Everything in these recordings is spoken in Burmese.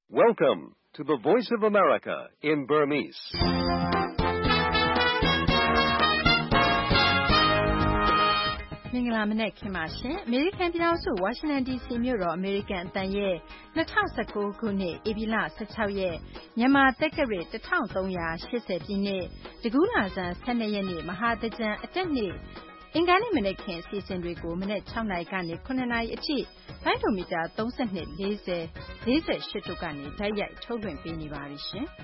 Welcome to the Voice of America in Burmese. ။မင်္ဂလာမနက်ခင်းပါရှင်။ အမေရိကန်ပြည်ထောင်စုဝါရှင်တန် DC မြို့တော်အမေရိကန်အသံရဲ့2019ခုနှစ်ဧပြီလ16ရက်မြန်မာတက္ကရာ1380ပြည့်နှစ်တကူးလဆန်း12ရက်နေ့မဟာသကြံအတက်နေ့အင်္ဂါနေ့မနက်ခင်းအစီအစဉ်တွေကိုမနက်6နာရီကနေ9နာရီအထိလိုင်းဒိုမီတာ32 40 48တို့ကနေဓာတ်ရိုက်ထုတ်လွှင့်ပေးနေပါပြီရှင်။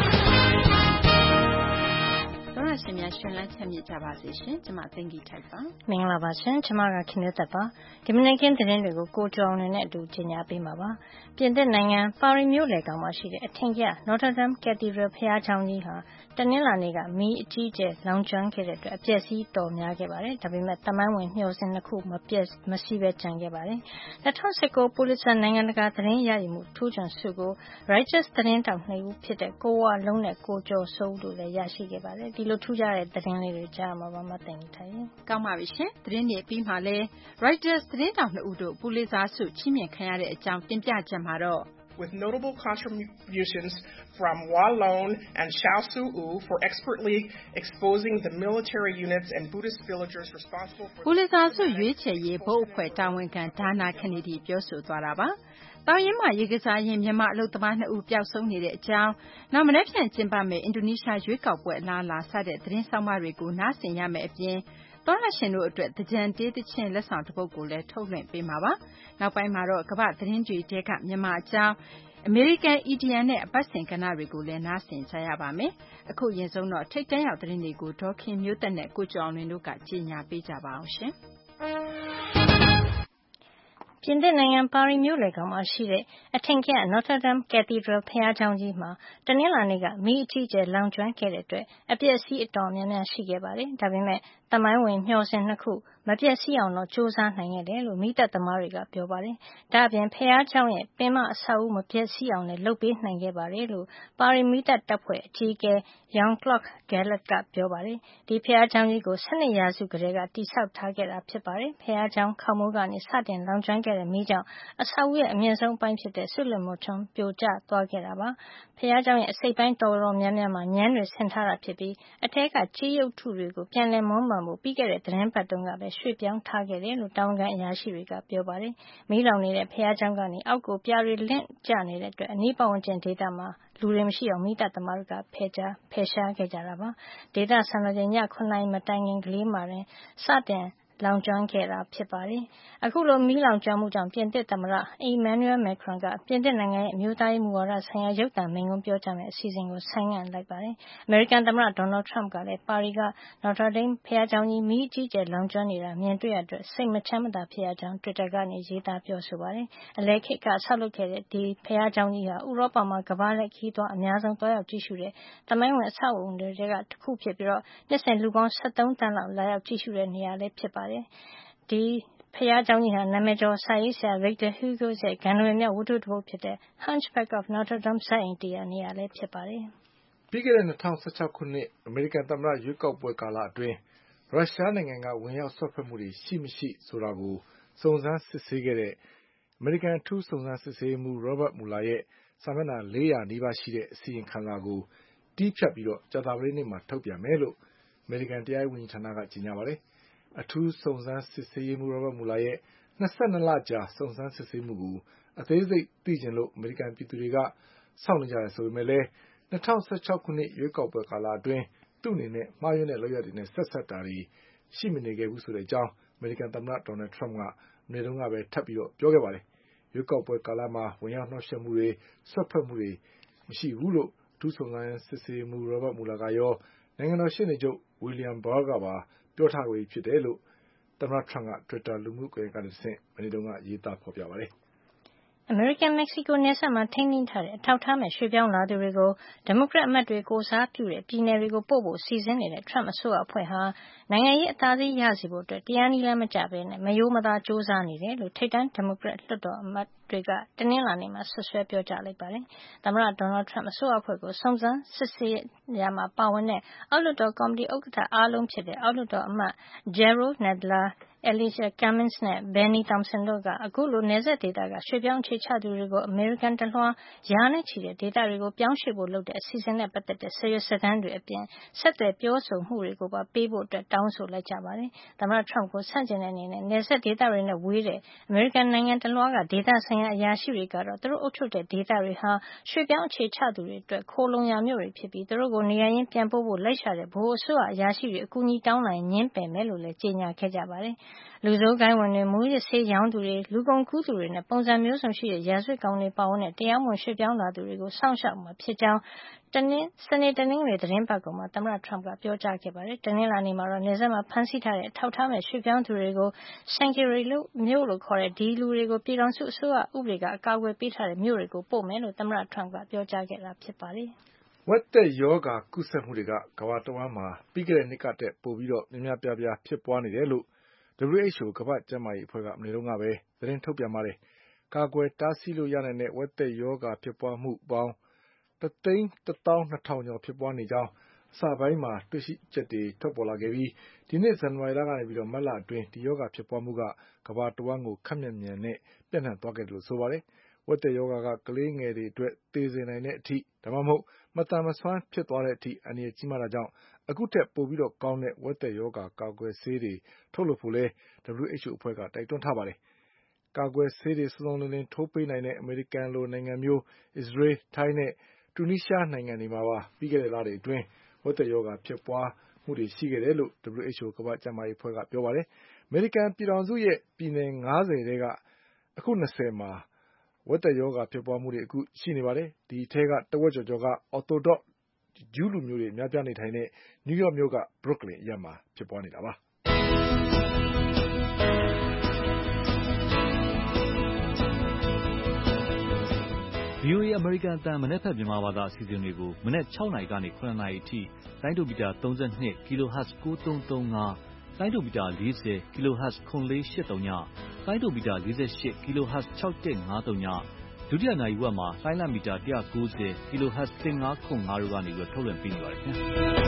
တော်ရရှင်များရှင်လန်းချမ်းမြေ့ကြပါစေရှင်။ကျွန်မသိင်္ဂီထိုက်ပါ။မင်္ဂလာပါရှင်။ကျွန်မကခင်ဗျတ်ပါ။ဒီမနေ့ကင်းသတင်းတွေကိုကိုကျော်နဲ့အတူကြီးညာပေးမှာပါ။ပြင်သစ်နိုင်ငံပါရီမြို့လေကောင်မှာရှိတဲ့အထင်ကရ Notre Dame Cathedral ဘုရားကျောင်းကြီးဟာတနင်္လာနေ့ကမီးအကြီးအကျယ်လောင်ကျွမ်းခဲ့တဲ့အတွက်အပျက်စီးတော်များခဲ့ပါတယ်။ဒါပေမဲ့တမိုင်းဝင်မျှော်စင်တစ်ခုမရှိပဲကျန်ခဲ့ပါတယ်။2019 Pulitzer နိုင်ငံတကာသတင်းရယူမှုထူးချွန်ဆုကို Reuters သတင်းတောက်2ဦးဖြစ်တဲ့ကိုဝလုံးနဲ့ကိုကျော်စိုးတို့လည်းရရှိခဲ့ပါတယ်။ဒီလိုထူးခြားတဲ့သတင်းလေးတွေကြားမှာပါမသိနေထိုင်။ကောင်းပါပြီရှင်။သတင်းတွေပြီးမှလည်း Reuters သတင်းတောက်2ဦးတို့ Pulitzer ဆုချီးမြှင့်ခံရတဲ့အကြောင်းတင်ပြချက်မှာတော့ with notable contributions from Wa Lone and Xiao Su-u for expertly exposing the military units and Buddhist villagers responsible for Pulitzer ဆုရွေးချယ်ရေးဘုတ်အဖွဲ့တာဝန်ခံဒါနာခနေဒီပြောဆိုသွားတာပါ။တောင်ရင်မှရေကစားရင်မြန်မာအလုပ်သမား2ဦးပျောက်ဆုံးနေတဲ့အကြောင်းနောက်မနေ့ဖြန်ကျင်းပမယ့်အင်ဒိုနီးရှားရွေးကောက်ပွဲအလားအလာစတဲ့သတင်းဆောင်မတွေကိုနားဆင်ရမယ့်အပြင်တော်ရရှင်တို့အတွက်သကြံတေးသချင်းလက်ဆောင်တစ်ပုဒ်ကိုလည်းထုတ်လွှင့်ပေးမှာပါ။နောက်ပိုင်းမှာတော့ကမ္ဘာသတင်းတွေတဲကမြန်မာအကြောင်းအမေရိကန် EDM နဲ့အပတ်စဉ်ကဏ္ဍတွေကိုလည်းနားဆင်ကြရပါမယ်။အခုရင်ဆုံးတော့ထိတ်တန့်ရောက်သတင်းတွေကိုဒေါ်ခင်မျိုးသက်နဲ့ကိုကျော်အောင်လွင်တို့ကကြီးညာပေးကြပါအောင်ရှင်။ပြင်သစ်နိုင်ငံပါရီမြို့လေကောင်မှာရှိတဲ့အထင်ကရ Notre Dame Cathedral ဘုရားကျောင်းကြီးမှာတနင်္လာနေ့ကမီးအကြီးအကျယ်လောင်ကျွမ်းခဲ့တဲ့အတွက်အပျက်အစီးအတော်များများရှိခဲ့ပါတယ်။ဒါပေမဲ့တမိုင်းဝင်မျှော်စင်2ခုမပျက်စီးအောင်တော့စူးစမ်းနိုင်ခဲ့တယ်လို့မီးသတ်သမားတွေကပြောပါတယ်။ဒါ့အပြင်ဘုရားကျောင်းရဲ့ပင်မအဆောက်အဦမပျက်စီးအောင်လည်းလုပ်ပေးနိုင်ခဲ့ပါတယ်လို့ပါရီမီးသတ်တပ်ဖွဲ့အကြီးအကဲ Jean-Claude Gallet ကပြောပါတယ်။ဒီဘုရားကျောင်းကြီးကို17ရာစုကတည်းကတည်ဆောက်ထားခဲ့တာဖြစ်ပါတယ်။ဘုရားကျောင်းခေါင်မိုးကနေစတင်လောင်ကျွမ်းခဲ့တဲ့မီးကြောင့်အဆောက်အဦရဲ့အမြင့်ဆုံးအပိုင်းဖြစ်တဲ့ဆွလင်မိုထွန်းပြိုကျသွားခဲ့တာပါ။ဘုရားကျောင်းရဲ့အစိတ်ပိုင်းတော်တော်များများမှာညမ်းတွေဆင်ထားတာဖြစ်ပြီးအထက်ကကြေးရုပ်ထုတွေကိုပြန်လည်မွမ်းမံဖို့ပြီးခဲ့တဲ့သတင်းပတ်တုန်းကပဲရွှေ့ပြောင်းထားခဲ့တယ်လို့တာဝန်ခံအရာရှိတွေကပြောပါတယ်။မီးလောင်နေတဲ့ဘုရားကျောင်းကနေအောက်ကိုပြာတွေလင့်ကျနေတဲ့အတွက်အနီးပတ်ဝန်းကျင်ဒေသမှာလူတွေမရှိအောင်မီးသတ်သမားတွေကဖယ်ရှားခဲ့ကြတာပါ။ဒေသစံတော်ချိန်ည9နာရီမတိုင်ခင်ကလေးမှာစတင်လောင်ကျွမ်းခဲ့တာဖြစ်ပါတယ်။အခုလိုမီးလောင်ကျွမ်းမှုကြောင့်ပြင်သစ်သမ္မတ Emmanuel Macron ကပြင်သစ်နိုင်ငံရဲ့အမျိုးသားရေးမူဝါဒဆိုင်ရာရုပ်သံမိန့်ခွန်းပြောကြားမယ့်အစီအစဉ်ကိုဆိုင်းငံ့လိုက်ပါတယ်။အမေရိကန်သမ္မတ Donald Trump ကလည်းပါရီက Notre Dame ဘုရားကျောင်းကြီးမီးအကြီးအကျယ်လောင်ကျွမ်းနေတာမြင်တွေ့ရတဲ့အတွက်စိတ်မချမ်းမသာဖြစ်ရကြောင်း Twitter ကနေရေးသားပြောဆိုပါတယ်။အလယ်ခေတ်ကဆောက်လုပ်ခဲ့တဲ့ဒီဘုရားကျောင်းကြီးဟာဥရောပမှာကမ္ဘာလှည့်ခရီးသွားအများဆုံးတွားရောက်ကြည့်ရှုတဲ့သမိုင်းဝင်အဆောက်အဦတွေထဲကတစ်ခုဖြစ်ပြီးနှစ်စဉ်လူပေါင်း73သန်းလောက်လာရောက်ကြည့်ရှုတဲ့နေရာလည်းဖြစ်ပါတယ်။ဒီဘုရားကျောင်းကြီးဟာနာမည်ကျော်စာရေးဆရာ Victor Hugo ရဲ့ဂန္ဓဝင်မြောက်ဝတ္ထုတစ်ပုဒ်ဖြစ်တဲ့ Hunchback of Notre Dame ဇာတ်အိမ်တည်ရာနေရာလည်းဖြစ်ပါတယ်။ပြီးခဲ့တဲ့2016ခုနှစ်အမေရိကန်သမ္မတရွေးကောက်ပွဲကာလအတွင်းရုရှားနိုင်ငံကဝင်ရောက်ဆွတ်ဖက်မှုတွေရှိမရှိဆိုတာကိုစုံစမ်းစစ်ဆေးခဲ့တဲ့အမေရိကန်အထူးစုံစမ်းစစ်ဆေးမှု Robert Mueller ရဲ့စာမျက်နှာ400နီးပါးရှိတဲ့အစီရင်ခံစာကိုတီးဖြတ်ပြီးကြာသပတေးနေ့မှာထုတ်ပြန်မယ်လို့အမေရိကန်တရားရေးဝန်ကြီးဌာနကကြေညာပါတယ်။အထူးစုံစမ်းစစ်ဆေးမှု Robert Mueller ရဲ့22လကြာစုံစမ်းစစ်ဆေးမှုကိုအသေးစိတ်သိချင်လို့အမေရိကန်ပြည်သူတွေကစောင့်နေကြတယ်ဆိုပေမဲ့လည်း2016ခုနှစ်ရွေးကောက်ပွဲကာလအတွင်းသူ့အနေနဲ့မှားယွင်းတဲ့လုပ်ရပ်တွေနဲ့ဆက်စပ်တာတွေရှိမနေခဲ့ဘူးဆိုတဲ့အကြောင်းအမေရိကန်သမ္မတ Donald Trump ကမနေ့တုန်းကပဲထပ်ပြီးပြောခဲ့ပါတယ်။ရွေးကောက်ပွဲကာလမှာဝင်ရောက်နှောက်ယှက်မှုတွေဆွတ်ဖက်မှုတွေမရှိဘူးလို့အထူးစုံစမ်းစစ်ဆေးမှု Robert Mueller ကရောနိုင်ငံတော်ရှေ့နေချုပ် William Barr ကပါပြောထားပြီးဖြစ်တယ်လို့သမ္မတ Trump က Twitter လူမှုကွန်ရက်ကနေတဆင့်မနေ့တုန်းကရေးသားဖော်ပြပါတယ်။အမေရိကန်-မက္ကဆီကိုနယ်စပ်မှာထိန်းသိမ်းထားတဲ့အထောက်အထားမဲ့ရွှေ့ပြောင်းလာသူတွေကိုဒီမိုကရက်အမတ်တွေကိုယ်စားပြုတဲ့ပြည်နယ်တွေကိုပို့ဖို့စီစဉ်နေတဲ့ Trump အစိုးရအဖွဲ့ဟာနိုင်ငံရေးအသာစီးရစေဖို့တရားနည်းလမ်းမကျဘဲမရိုးမသားကြိုးစားနေတယ်လို့ထိပ်တန်းဒီမိုကရက်လွှတ်တော်အမတ်တွေကတနင်္လာနေ့မှာစွပ်စွဲပြောကြားလိုက်ပါတယ်။သမ္မတ Donald Trump အစိုးရအဖွဲ့ကိုစုံစမ်းစစ်ဆေးရာမှာပါဝင်တဲ့အောက်လွှတ်တော်ကော်မတီဥက္ကဋ္ဌအားလုံးဖြစ်တဲ့အောက်လွှတ်တော်အမတ် Jerrold Nadler Alicia Cummins နဲ့ Benny Thompson တို့က အခုလိုနယ်စပ်ဒေသကရွှေ့ပြောင်းအခြေချသူတွေကိုအမေရိကန်တလွှားရာနဲ့ချီတဲ့ဒေသတွေကိုပြောင်းရွှေ့ဖို့လုပ်တဲ့အစီအစဉ်နဲ့ပတ်သက်တဲ့စာရွက်စာတမ်းတွေအပြင်ဆက်သွယ်ပြောဆိုမှုတွေကိုပါပေးဖို့တောင်းဆိုလိုက်ကြပါတယ်။သမ္မတ Trump ကိုဆန့်ကျင်တဲ့အနေနဲ့နယ်စပ်ဒေသတွေနဲ့ဝေးတဲ့အမေရိကန်နိုင်ငံတလွှားကဒေသဆိုင်ရာအရာရှိတွေကတော့သူတို့အုပ်ချုပ်တဲ့ဒေသတွေဟာရွှေ့ပြောင်းအခြေချသူတွေအတွက်ခိုလှုံရာမြို့တွေဖြစ်ပြီးသူတို့ကိုနေရာရင်းပြန်ပို့ဖို့လိုက်ရှာတဲ့ဗဟိုအစိုးရအရာရှိတွေအကူအညီတောင်းလာရင်ငြင်းပယ်မယ်လို့လည်းကြေညာခဲ့ကြပါတယ်။လူဆိုးဂိုဏ်းဝင်တွေမူးယစ်ဆေးရောင်းသူတွေလူကုန်ကူးသူတွေနဲ့ပုံစံမျိုးစုံရှိတဲ့ရာဇဝတ်ကောင်တွေပါဝင်တဲ့တရားမဝင်ရွှေ့ပြောင်းလာသူတွေကိုစောင့်ရှောက်မှာဖြစ်ကြောင်းစနေတနင်္ဂနွေသတင်းပတ်ကုန်မှာသမ္မတ Trump ကပြောကြားခဲ့ပါတယ်။တနင်္လာနေ့မှာတော့နယ်စပ်မှာဖမ်းဆီးထားတဲ့ထောက်ထားမဲ့ရွှေ့ပြောင်းသူတွေကို Sanctuary မြို့လို့ခေါ်တဲ့ဒီလူတွေကိုပြည်ထောင်စုအစိုးရဥပဒေကအကာအကွယ်ပေးထားတဲ့မြို့တွေကိုပို့မယ်လို့သမ္မတ Trump ကပြောကြားခဲ့တာဖြစ်ပါတယ်။ဝက်သက်ရောဂါကူးစက်မှုတွေကကမ္ဘာတဝန်းမှာပြီးခဲ့တဲ့နှစ်ကတည်းကပိုပြီးများများပြားဖြစ်ပွားနေတယ်လို့ WHO ကမ္ဘာ့ကျန်းမာရေးအဖွဲ့ကမနေ့တုန်းကပဲသတင်းထုတ်ပြန်ပါတယ်။ကာကွယ်တားဆီးလို့ရနိုင်တဲ့ဝက်သက်ရောဂါဖြစ်ပွားမှုပေါင်း1,120,000 ကျော်ဖြစ်ပွားနေကြောင်းအစပိုင်းမှာတွေ့ရှိချက်တွေထွက်ပေါ်လာခဲ့ပြီးဒီနှစ်ဇန်နဝါရီလကနေမတ်လအတွင်းဒီရောဂါဖြစ်ပွားမှုကကမ္ဘာတဝန်းကိုခပ်မြန်မြန်နဲ့ပြန့်နှံ့သွားခဲ့တယ်လို့ဆိုပါတယ်။ဝက်သက်ရောဂါကကလေးငယ်တွေအတွက်သေစေနိုင်တဲ့အထိဒါမှမဟုတ်မသန်မစွမ်းဖြစ်သွားတဲ့အထိအန္တရာယ်ကြီးမားတာကြောင့်အခုထက်ပိုပြီးကောင်းတဲ့ဝက်သက်ရောဂါကာကွယ်ဆေးတွေထုတ်လုပ်ဖို့လည်း WHO အဖွဲ့ကတိုက်တွန်းထားပါတယ်။ကာကွယ်ဆေးတွေစုံစုံလင်လင်ထိုးပေးနိုင်တဲ့အမေရိကန်လိုနိုင်ငံမျိုးအစ္စရေးထိုင်းနဲ့တူနီးရှားနိုင်ငံတွေမှာပါပြီးခဲ့တဲ့လတွေအတွင်းဝက်သက်ရောဂါဖြစ်ပွားမှုတွေရှိခဲ့တယ်လို့ WHO ကမ္ဘာ့ကျန်းမာရေးအဖွဲ့ကပြောပါတယ်။အမေရိကန်ပြည်ထောင်စုရဲ့ပြည်နယ်50ထဲကအခု20မှာဝက်သက်ရောဂါဖြစ်ပွားမှုတွေအခုရှိနေပါတယ်။ဒီထဲကတဝက်ကျော်က Orthodox ဂျူးလူမျိုးတွေများပြားနေထိုင်တဲ့နယူးယောက်မြို့က Brooklyn အရပ်မှာဖြစ်ပွားနေတာပါ။ VOA အမေရိကန်အသံမနက်ဖြန်မြန်မာဘာသာအစီအစဉ်တွေကိုမနက်6နာရီကနေ9နာရီအထိလိုင်းဒိုမီတာ32 kHz 9335လိုင်းဒိုမီတာ40 kHz 9483ညလိုင်းဒိုမီတာ48 kHz 6153ညဒုတိယနာရီဝက်မှာလိုင်းလမီတာ190 kHz 1505တို့ကနေထုတ်လွှင့်ပေးနေပါတယ်ခင်ဗျာ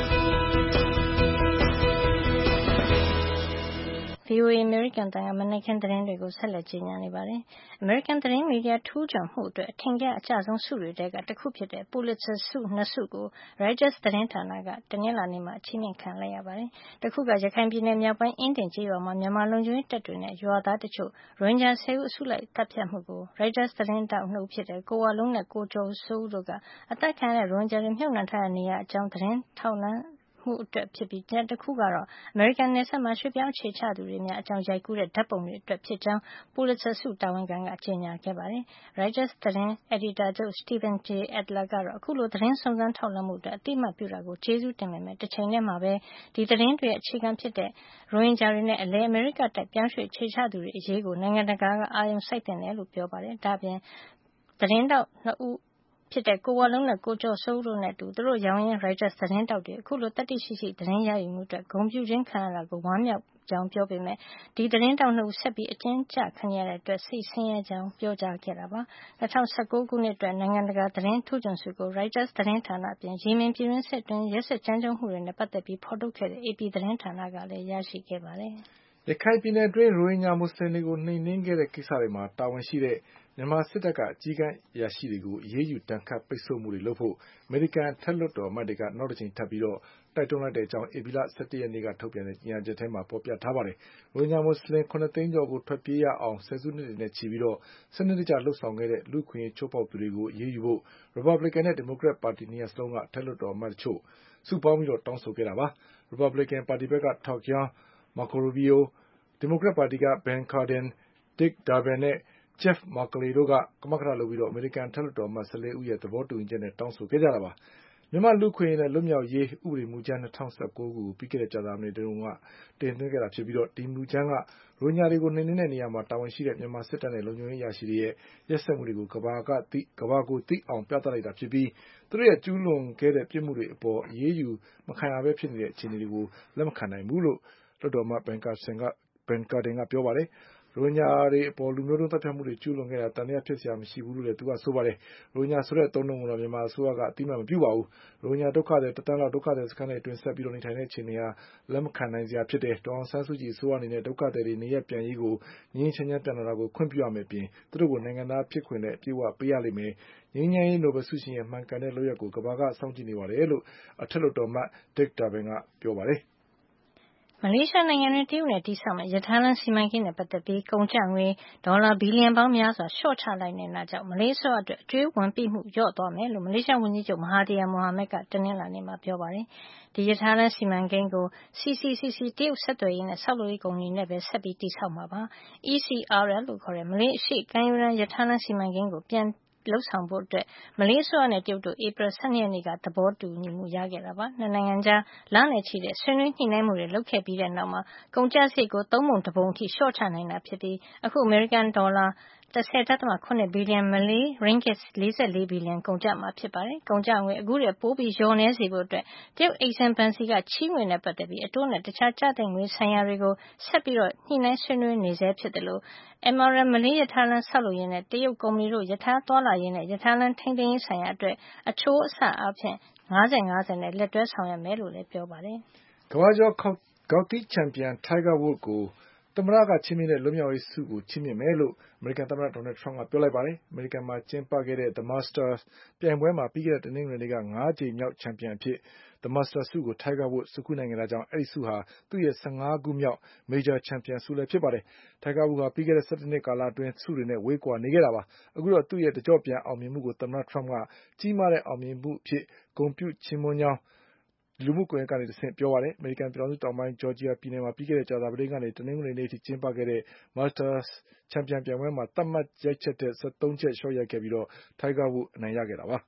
VOA အမေရိကန်တန်ကမနက်ခင်းသတင်းတွေကိုဆက်လက်ကြီးညာနေပါတယ်။အမေရိကန်သတင်းမီဒီယာထူးချွန်မှုအတွက်အထင်ကရအကျဆုံးဆုတွေထဲကတစ်ခုဖြစ်တဲ့ Pulitzer ဆု2ဆုကို Reuters သတင်းဌာနကတနင်္လာနေ့မှာချီးမြှင့်ခံလိုက်ရပါတယ်။တစ်ခုကရခိုင်ပြည်နယ်မြောက်ပိုင်းအင်းဒင်ကျေးရွာမှာမြန်မာလုံခြုံရေးတပ်တွေနဲ့ရွာသားတချို့ရိုဟင်ဂျာ10ဦးအစုလိုက်တပ်ဖြတ်မှုကို Reuters သတင်းထောက်2ဦးဖြစ်တဲ့ကိုဝလုံးနဲ့ကိုကျော်စိုးဦးတို့ကအသက်ခံရတဲ့ရိုဟင်ဂျာတွေမြှုပ်နှံထားတဲ့နေရာအကြောင်းသတင်းထောက်လှမ်းမှုအတွက်ဖြစ်ပြီးတစ်ခုကတော့အမေရိကန်နယ်စပ်မှာရွှေ့ပြောင်းအခြေချသူတွေများအကြောင်းရိုက်ကူးတဲ့ဓါတ်ပုံတွေအတွက်ဖြစ်ကြောင်း Pulitzer ဆုတာဝန်ခံကကြေညာခဲ့ပါတယ်။ Reuters သတင်းအယ်ဒီတာချုပ် Stephen J. Adler ကတော့အခုလိုသတင်းစုံစမ်းထောက်လှမ်းမှုအတွက်အသိအမှတ်ပြုတာကိုကျေးဇူးတင်ပေမဲ့တစ်ချိန်တည်းမှာပဲဒီသတင်းတွေရဲ့အခြေခံဖြစ်တဲ့ရိုဟင်ဂျာတွေနဲ့အလယ်အမေရိကတိုက်ပြောင်းရွှေ့အခြေချသူတွေအရေးကိုနိုင်ငံတကာကအာရုံစိုက်သင့်တယ်လို့ပြောပါတယ်။ဒါ့အပြင်သတင်းထောက်2ဦးဖြစ်တဲ့ကိုဝလုံးနဲ့ကိုကျော်စိုးဦးတို့နဲ့အတူသူတို့ရောင်းရင်း Reuters သတင်းထောက်တွေအခုလိုတတိရှိရှိသတင်းရယူမှုအတွက်ဂုဏ်ပြုခြင်းခံရတာကိုဝမ်းမြောက်ကြောင်းပြောပေမဲ့ဒီသတင်းထောက်2ဦးဆက်ပြီးအကျဉ်းချခံရတဲ့အတွက်စိတ်ဆင်းရဲကြောင်းပြောကြားခဲ့တာပါ။2019ခုနှစ်အတွက်နိုင်ငံတကာသတင်းထူးချွန်ဆုကို Reuters သတင်းဌာနအပြင်ယီမင်ပြည်တွင်းစစ်အတွင်းရက်စက်ကြမ်းကြုတ်မှုတွေနဲ့ပတ်သက်ပြီးဖော်ထုတ်ခဲ့တဲ့ AP သတင်းဌာနကလည်းရရှိခဲ့ပါတယ်။ရခိုင်ပြည်နယ်အတွင်းရိုဟင်ဂျာမွတ်စလင်တွေကိုနှိမ်နင်းခဲ့တဲ့ကိစ္စတွေမှာတာဝန်ရှိတဲ့မြန်မာစစ်တပ်ကအကြီးတန်းအရာရှိတွေကိုအရေးယူဒဏ်ခတ်ပိတ်ဆို့မှုတွေလုပ်ဖို့အမေရိကန်အထက်လွှတ်တော်အမတ်တွေကနောက်တစ်ကြိမ်ထပ်ပြီးတိုက်တွန်းလိုက်တဲ့အကြောင်းဧပြီလ17ရက်နေ့ကထုတ်ပြန်တဲ့ကြေညာချက်ထဲမှာဖော်ပြထားပါတယ်။ရိုဟင်ဂျာမွတ်စလင်9သိန်းကျော်ကိုထွက်ပြေးရအောင်ဆယ်စုနှစ်တွေနဲ့ချီပြီးစနစ်တကျလှုပ်ဆောင်ခဲ့တဲ့လူ့အခွင့်အရေးချိုးဖောက်သူတွေကိုအရေးယူဖို့ရီပတ်ဘလစ်ကန်နဲ့ဒီမိုကရက်ပါတီနှစ်ရပ်စလုံးကအထက်လွှတ်တော်အမတ်တချို့စုပေါင်းပြီးတောင်းဆိုခဲ့တာပါ။ရီပတ်ဘလစ်ကန်ပါတီဘက်က Todd Young, Marco Rubio, ဒီမိုကရက်ပါတီက Ben Cardin, Dick Durbin နဲ့Jeff Merkley တို့ကကမကထလုပ်ပြီးအမေရိကန်အထက်လွှတ်တော်အမတ်14ဦးရဲ့သဘောတူညီချက်နဲ့တောင်းဆိုခဲ့ကြတာပါ။မြန်မာ့လူ့အခွင့်အရေးနဲ့လွတ်မြောက်ရေးဥပဒေမူကြမ်း2019ကိုပြီးခဲ့တဲ့ကြာသပတေးနေ့တုန်းကတင်သွင်းခဲ့တာဖြစ်ပြီးဒီမူကြမ်းကရိုဟင်ဂျာတွေကိုနှိမ်နင်းတဲ့နေရာမှာတာဝန်ရှိတဲ့မြန်မာစစ်တပ်နဲ့လုံခြုံရေးအရာရှိတွေရဲ့ရက်စက်မှုတွေကိုကမ္ဘာကိုသိအောင်ပြသလိုက်တာဖြစ်ပြီးသူတို့ရဲ့ကျူးလွန်ခဲ့တဲ့ပြစ်မှုတွေအပေါ်အရေးယူမခံရဘဲဖြစ်နေတဲ့အခြေအနေတွေကိုလက်မခံနိုင်ဘူးလို့လွှတ်တော်အမတ်Ben Cardin ကပြောပါတယ်။ရိုဟင်ဂျာတွေအပေါ်လူမျိုးတုံးသတ်ဖြတ်မှုတွေကျူးလွန်ခဲ့တာတန်တရားဖြစ်စရာမရှိဘူးလို့လည်းသူကဆိုပါတယ်ရိုဟင်ဂျာဆိုတဲ့အသုံးအနှုန်းကိုတော့မြန်မာအစိုးရကအတိအမှန်မပြုပါဘူးရိုဟင်ဂျာဒုက္ခသည်တသန်းလောက်ဒုက္ခသည်စခန်းတွေအတွင်းဆက်ပြီးနေထိုင်တဲ့အခြေအနေဟာလက်မခံနိုင်စရာဖြစ်တယ်ဒေါ်အောင်ဆန်းစုကြည်အစိုးရအနေနဲ့ဒုက္ခသည်တွေနေရပြန်ရေးကိုငြင်းချင်းချမ်းပြန်လာတာကိုခွင့်ပြုရမယ်ပြင်သူတို့ကိုနိုင်ငံသားဖြစ်ခွင့်နဲ့အပြည့်အဝပေးရလိမ့်မယ်ငြိမ်းချမ်းရေးနိုဘယ်ဆုရှင်ရဲ့မှန်ကန်တဲ့လုပ်ရက်ကိုကမ္ဘာကစောင့်ကြည့်နေပါတယ်လို့အထက်လွှတ်တော်မှ Dick Durbin ကပြောပါတယ်မလေးရှားနိုင်ငံတွင်းတရုတ်နဲ့တည်ဆောက်မယ့်ရထားလမ်းစီမံကိန်းနဲ့ပတ်သက်ပြီးကုန်ကျငွေဒေါ်လာဘီလီယံပေါင်းများစွာလျှော့ချလိုက်နိုင်တာကြောင့်မလေးရှားအတွက်အကျွေးဝန်ပိမှုလျော့သွားမယ်လို့မလေးရှားဝန်ကြီးချုပ်မဟာသီယာမိုဟာမက်ကတနင်္လာနေ့မှာပြောပါတယ်။ဒီရထားလမ်းစီမံကိန်းကို CCCC တရုတ်ဆက်သွယ်ရေးနဲ့ဆောက်လုပ်ရေးကုမ္ပဏီနဲ့ပဲဆက်ပြီးတည်ဆောက်မှာပါ။ ECRL လို့ခေါ်တဲ့မလေးအရှေ့ကမ်းရိုးတန်းရထားလမ်းစီမံကိန်းကိုပြန်လုပ်ဆောင်ဖို့အတွက်မလေးအစိုးရနဲ့တရုတ်တို့ဧပြီ12ရက်နေ့ကသဘောတူညီမှုရခဲ့တာပါ။နှစ်နိုင်ငံကြားလနဲ့ချီတဲ့ဆွေးနွေးညှိနှိုင်းမှုတွေလုပ်ခဲ့ပြီးတဲ့နောက်မှာကုန်ကျစရိတ်ကို3ပုံ1ပုံအထိလျှော့ချနိုင်တာဖြစ်ပြီးအခုအမေရိကန်ဒေါ်လာ10.7 ဘီလီယံမလေးရင်းဂစ်44ဘီလီယံကုန်ကျမှာဖြစ်ပါတယ်။ကုန်ကျငွေအခုတည်းပိုပြီးလျော့နည်းစေဖို့အတွက်တရုတ်အိတ်ဆင်ဘဏ်စီကချီးငွေနဲ့ပတ်သက်ပြီးအတိုးနဲ့တခြားကျသင့်ငွေဆိုင်ရာတွေကိုဆက်ပြီးညှိနှိုင်းဆွေးနွေးနေဆဲဖြစ်တယ်လို့MRM မလေးရထားလမ်းဆောက်လုပ်ရေးနဲ့တရုတ်ကုမ္ပဏီတို့ရထားသွားလာရေးနဲ့ရထားလမ်းထိန်းသိမ်းရေးဆိုင်ရာအတွက်အချိုးအဆအားဖြင့်50-50နဲ့လက်တွဲဆောင်ရွက်မယ်လို့လည်းပြောပါတယ်။ကမ္ဘာကျော်ဂေါက်သီးချန်ပီယံ Tiger Woods ကိုသမ္မတကချီးမြှင့်တဲ့လွတ်မြောက်ရေးဆုကိုချီးမြှင့်မယ်လို့အမေရိကန်သမ္မတဒေါ်နယ်ထရမ့်ကပြောလိုက်ပါတယ်။အမေရိကန်မှာကျင်းပခဲ့တဲ့ The Masters ပြိုင်ပွဲမှာပြီးခဲ့တဲ့တနင်္ဂနွေနေ့က5ကြိမ်မြောက်ချန်ပီယံအဖြစ် The Masters ဆုကို Tiger Woods ဆွတ်ခူးနိုင်ခဲ့တာကြောင့်အဲဒီဆုဟာသူ့ရဲ့15ခုမြောက် Major ချန်ပီယံဆုလည်းဖြစ်ပါတယ်။ Tiger Woods ဟာပြီးခဲ့တဲ့17နှစ်ကာလအတွင်းဆုတွေနဲ့ဝေးကွာနေခဲ့တာပါ။အခုတော့သူ့ရဲ့တကျော့ပြန်အောင်မြင်မှုကိုသမ္မတထရမ့်ကကြီးမားတဲ့အောင်မြင်မှုအဖြစ်ဂုဏ်ပြုချီးမွမ်းကြောင်းလူမှုကွန်ရက်ကနေတဆင့်ပြောပါတယ်။အမေရိကန်ပြည်ထောင်စုတောင်ပိုင်းဂျော်ဂျီယာပြည်နယ်မှာပြီးခဲ့တဲ့ကြာသပတေးကနေတနင်္ဂနွေနေ့အထိကျင်းပခဲ့တဲ့ Masters ချန်ပီယံပြိုင်ပွဲမှာသတ်မှတ်ရိုက်ချက်ထက်73ချက်လျှော့ရိုက်ခဲ့ပြီးTiger Woodsအနိုင်ရခဲ့တာပါ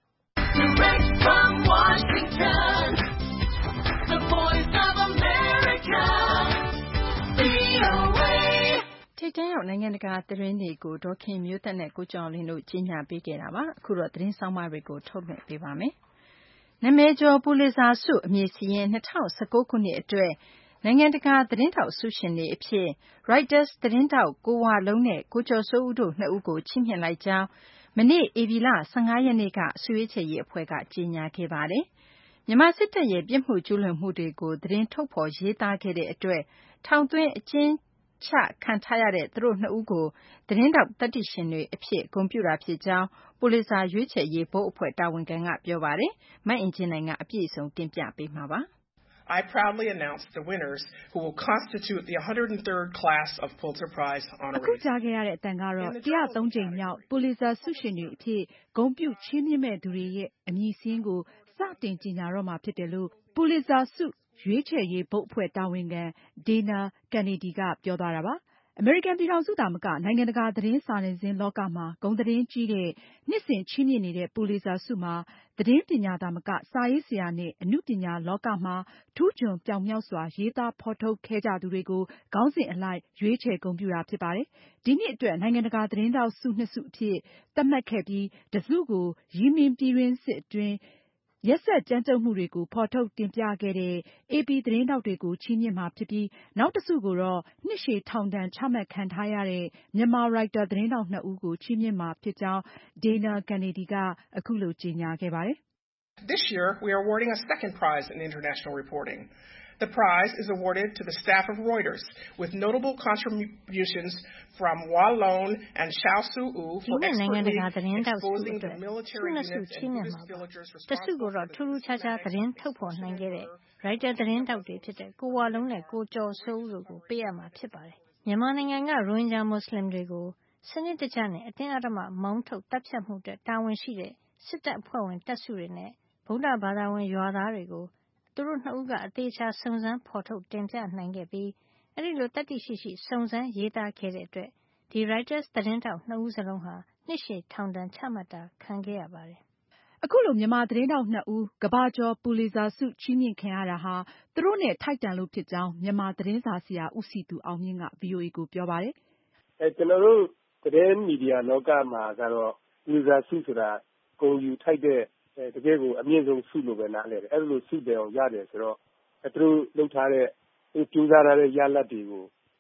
။ထိပ်တန်းရောက်နိုင်ငံတကာသတင်းတွေကိုဒေါ်ခင်မျိုးသက်နဲ့ကိုကျော်လင်းတို့ကြီးညာပေးခဲ့တာပါ။အခုတော့သတင်းဆောင်မတွေကိုထုတ်လွှင့်ပေးပါမယ်။နာမည်ကျော်ပူလစ်ဇာဆုအမည်စာရင်း2019ခုနှစ်အတွက်နိုင်ငံတကာသတင်းထောက်ဆုရှင်တွေအဖြစ် Reuters သတင်းထောက်ကိုဝလုံးနဲ့ကိုကျော်စိုးဦးတို့2ဦးကိုချီးမြှင့်လိုက်ကြောင်းမနေ့ဧပြီလ15ရက်နေ့ကဆုရွေးချယ်ရေးအဖွဲ့ကကြေညာခဲ့ပါတယ်။မြန်မာစစ်တပ်ရဲ့ပြစ်မှုကျူးလွန်မှုတွေကိုသတင်းထုတ်ဖော်ရေးသားခဲ့တဲ့အတွက်ထောင်သွင်းအကျဉ်းချခံထားရတဲ့သူတို့2ဦးကိုသတင်းထောက်သတ္တိရှင်တွေအဖြစ်ဂုဏ်ပြုတာဖြစ်ကြောင်းပူလစ်ဇာရွေးချယ်ရေးဘုတ်အဖွဲ့တာဝန်ခံကပြောပါတယ်။မအင်ကြင်းနိုင်ကအပြည့်အစုံတင်ပြပေးမှာပါ I proudly announce the winners who will constitute the 103rd class of Pulitzer Prize honorees. အခုကြားခဲ့ရတဲ့အတန်ကတော့103ကြိမ်မြောက်ပူလစ်ဇာဆုရှင်တွေအဖြစ်ဂုဏ်ပြုချီးမြှင့်မဲ့သူတွေရဲ့အမည်စာရင်းကိုစတင်ကြေညာတော့မှာဖြစ်တယ်လို့ပူလစ်ဇာဆုရွေးချယ်ရေးဘုတ်အဖွဲ့တာဝန်ခံ Dana Kennedy ကပြောသွားတာပါ။အမေရိကန်ပြည်ထောင်စုသာမကနိုင်ငံတကာသတင်းစာနယ်ဇင်းလောကမှာဂုဏ်သတင်းကြီးတဲ့နှစ်စဉ်ချီးမြှင့်နေတဲ့ပူလစ်ဇာဆုမှာသတင်းပညာသာမကစာရေးဆရာနဲ့အနုပညာလောကမှာထူးချွန်ပြောင်မြောက်စွာရေးသားဖော်ထုတ်ခဲ့ကြသူတွေကိုခေါင်းစဉ်အလိုက်ရွေးချယ်ဂုဏ်ပြုတာဖြစ်ပါတယ်။ဒီနှစ်အတွက်နိုင်ငံတကာသတင်းထောက်ဆု2ဆုအဖြစ်သတ်မှတ်ခဲ့ပြီးတစုကိုယီမင်ပြည်တွင်းစစ်အတွင်းရက်စက်ကြမ်းကြုတ်မှုတွေကိုဖော်ထုတ်တင်ပြခဲ့တဲ့ AP သတင်းထောက်တွေကိုချီးမြှင့်မှာဖြစ်ပြီးနောက်တစုကိုတော့နှစ်ရှည်ထောင်ဒဏ်ချမှတ်ခံထားရတဲ့မြန်မာရိုက်တာသတင်းထောက်2ဦးကိုချီးမြှင့်မှာဖြစ်ကြောင်း Dana Kennedy ကအခုလိုကြေညာခဲ့ပါတယ်။ This year we are awarding a second prize in international reporting. The prize is awarded to the staff of Reuters with notable contributions from Wa Lone and Xiao Su-u for expertly exposing the military units and Buddhist villagers responsible for the ထူးထူးခြားခြားသတင်းထုတ်ဖော်နိုင်ခဲ့တဲ့ Reuters သတင်းထောက်တွေဖြစ်တဲ့ကိုဝလုံးနဲ့ကိုကျော်စိုးဦးတို့ကိုပေးအပ်မှာဖြစ်ပါတယ်။မြန်မာနိုင်ငံကရိုဟင်ဂျာမွတ်စလင်တွေကိုစနစ်တကျနဲ့အတင်းအဓမ္မမောင်းထုတ်တပ်ဖြတ်မှုအတွက်တာဝန်ရှိတဲ့စစ်တပ်အဖွဲ့ဝင်တပ်စုတွေနဲ့ဗုဒ္ဓဘာသာဝင်ရွာသားတွေကိုသူတို့2ဦးကအသေးချာစုံစမ်းဖော်ထုတ်တင်ပြနိုင်ခဲ့ပြီးအဲဒီလိုတတ်သိရှိရှိစုံစမ်းရေးသားခဲ့တဲ့အတွက်ဒီ Reuters သတင်းထောက်2ဦးစလုံးဟာနှစ်ရှည်ထောင်ဒဏ်ချမှတ်တာခံခဲ့ရပါတယ်။အခုလိုမြန်မာသတင်းထောက်2ဦးကမ္ဘာကျော်ပူလစ်ဇာဆုချီးမြှင့်ခံရတာဟာသူတို့နဲ့ထိုက်တန်လို့ဖြစ်ကြောင်းမြန်မာသတင်းစာဆရာဦးစည်သူအောင်မြင့်က VOA ကိုပြောပါတယ်။ကျွန်တော်တို့သတင်းမီဒီယာလောကမှာကတော့ပူလစ်ဇာဆုဆိုတာဂုဏ်ယူထိုက်တဲ့တကယ်ကိုအမြင့်ဆုံးဆုလို့ပဲနားလည်တယ်။အဲဒီလိုဆုတယ်အောင်ရတယ်ဆိုတော့သူတို့လုပ်ထားတဲ့ကြိုးစားထားတဲ့ရလဒ်တွေကို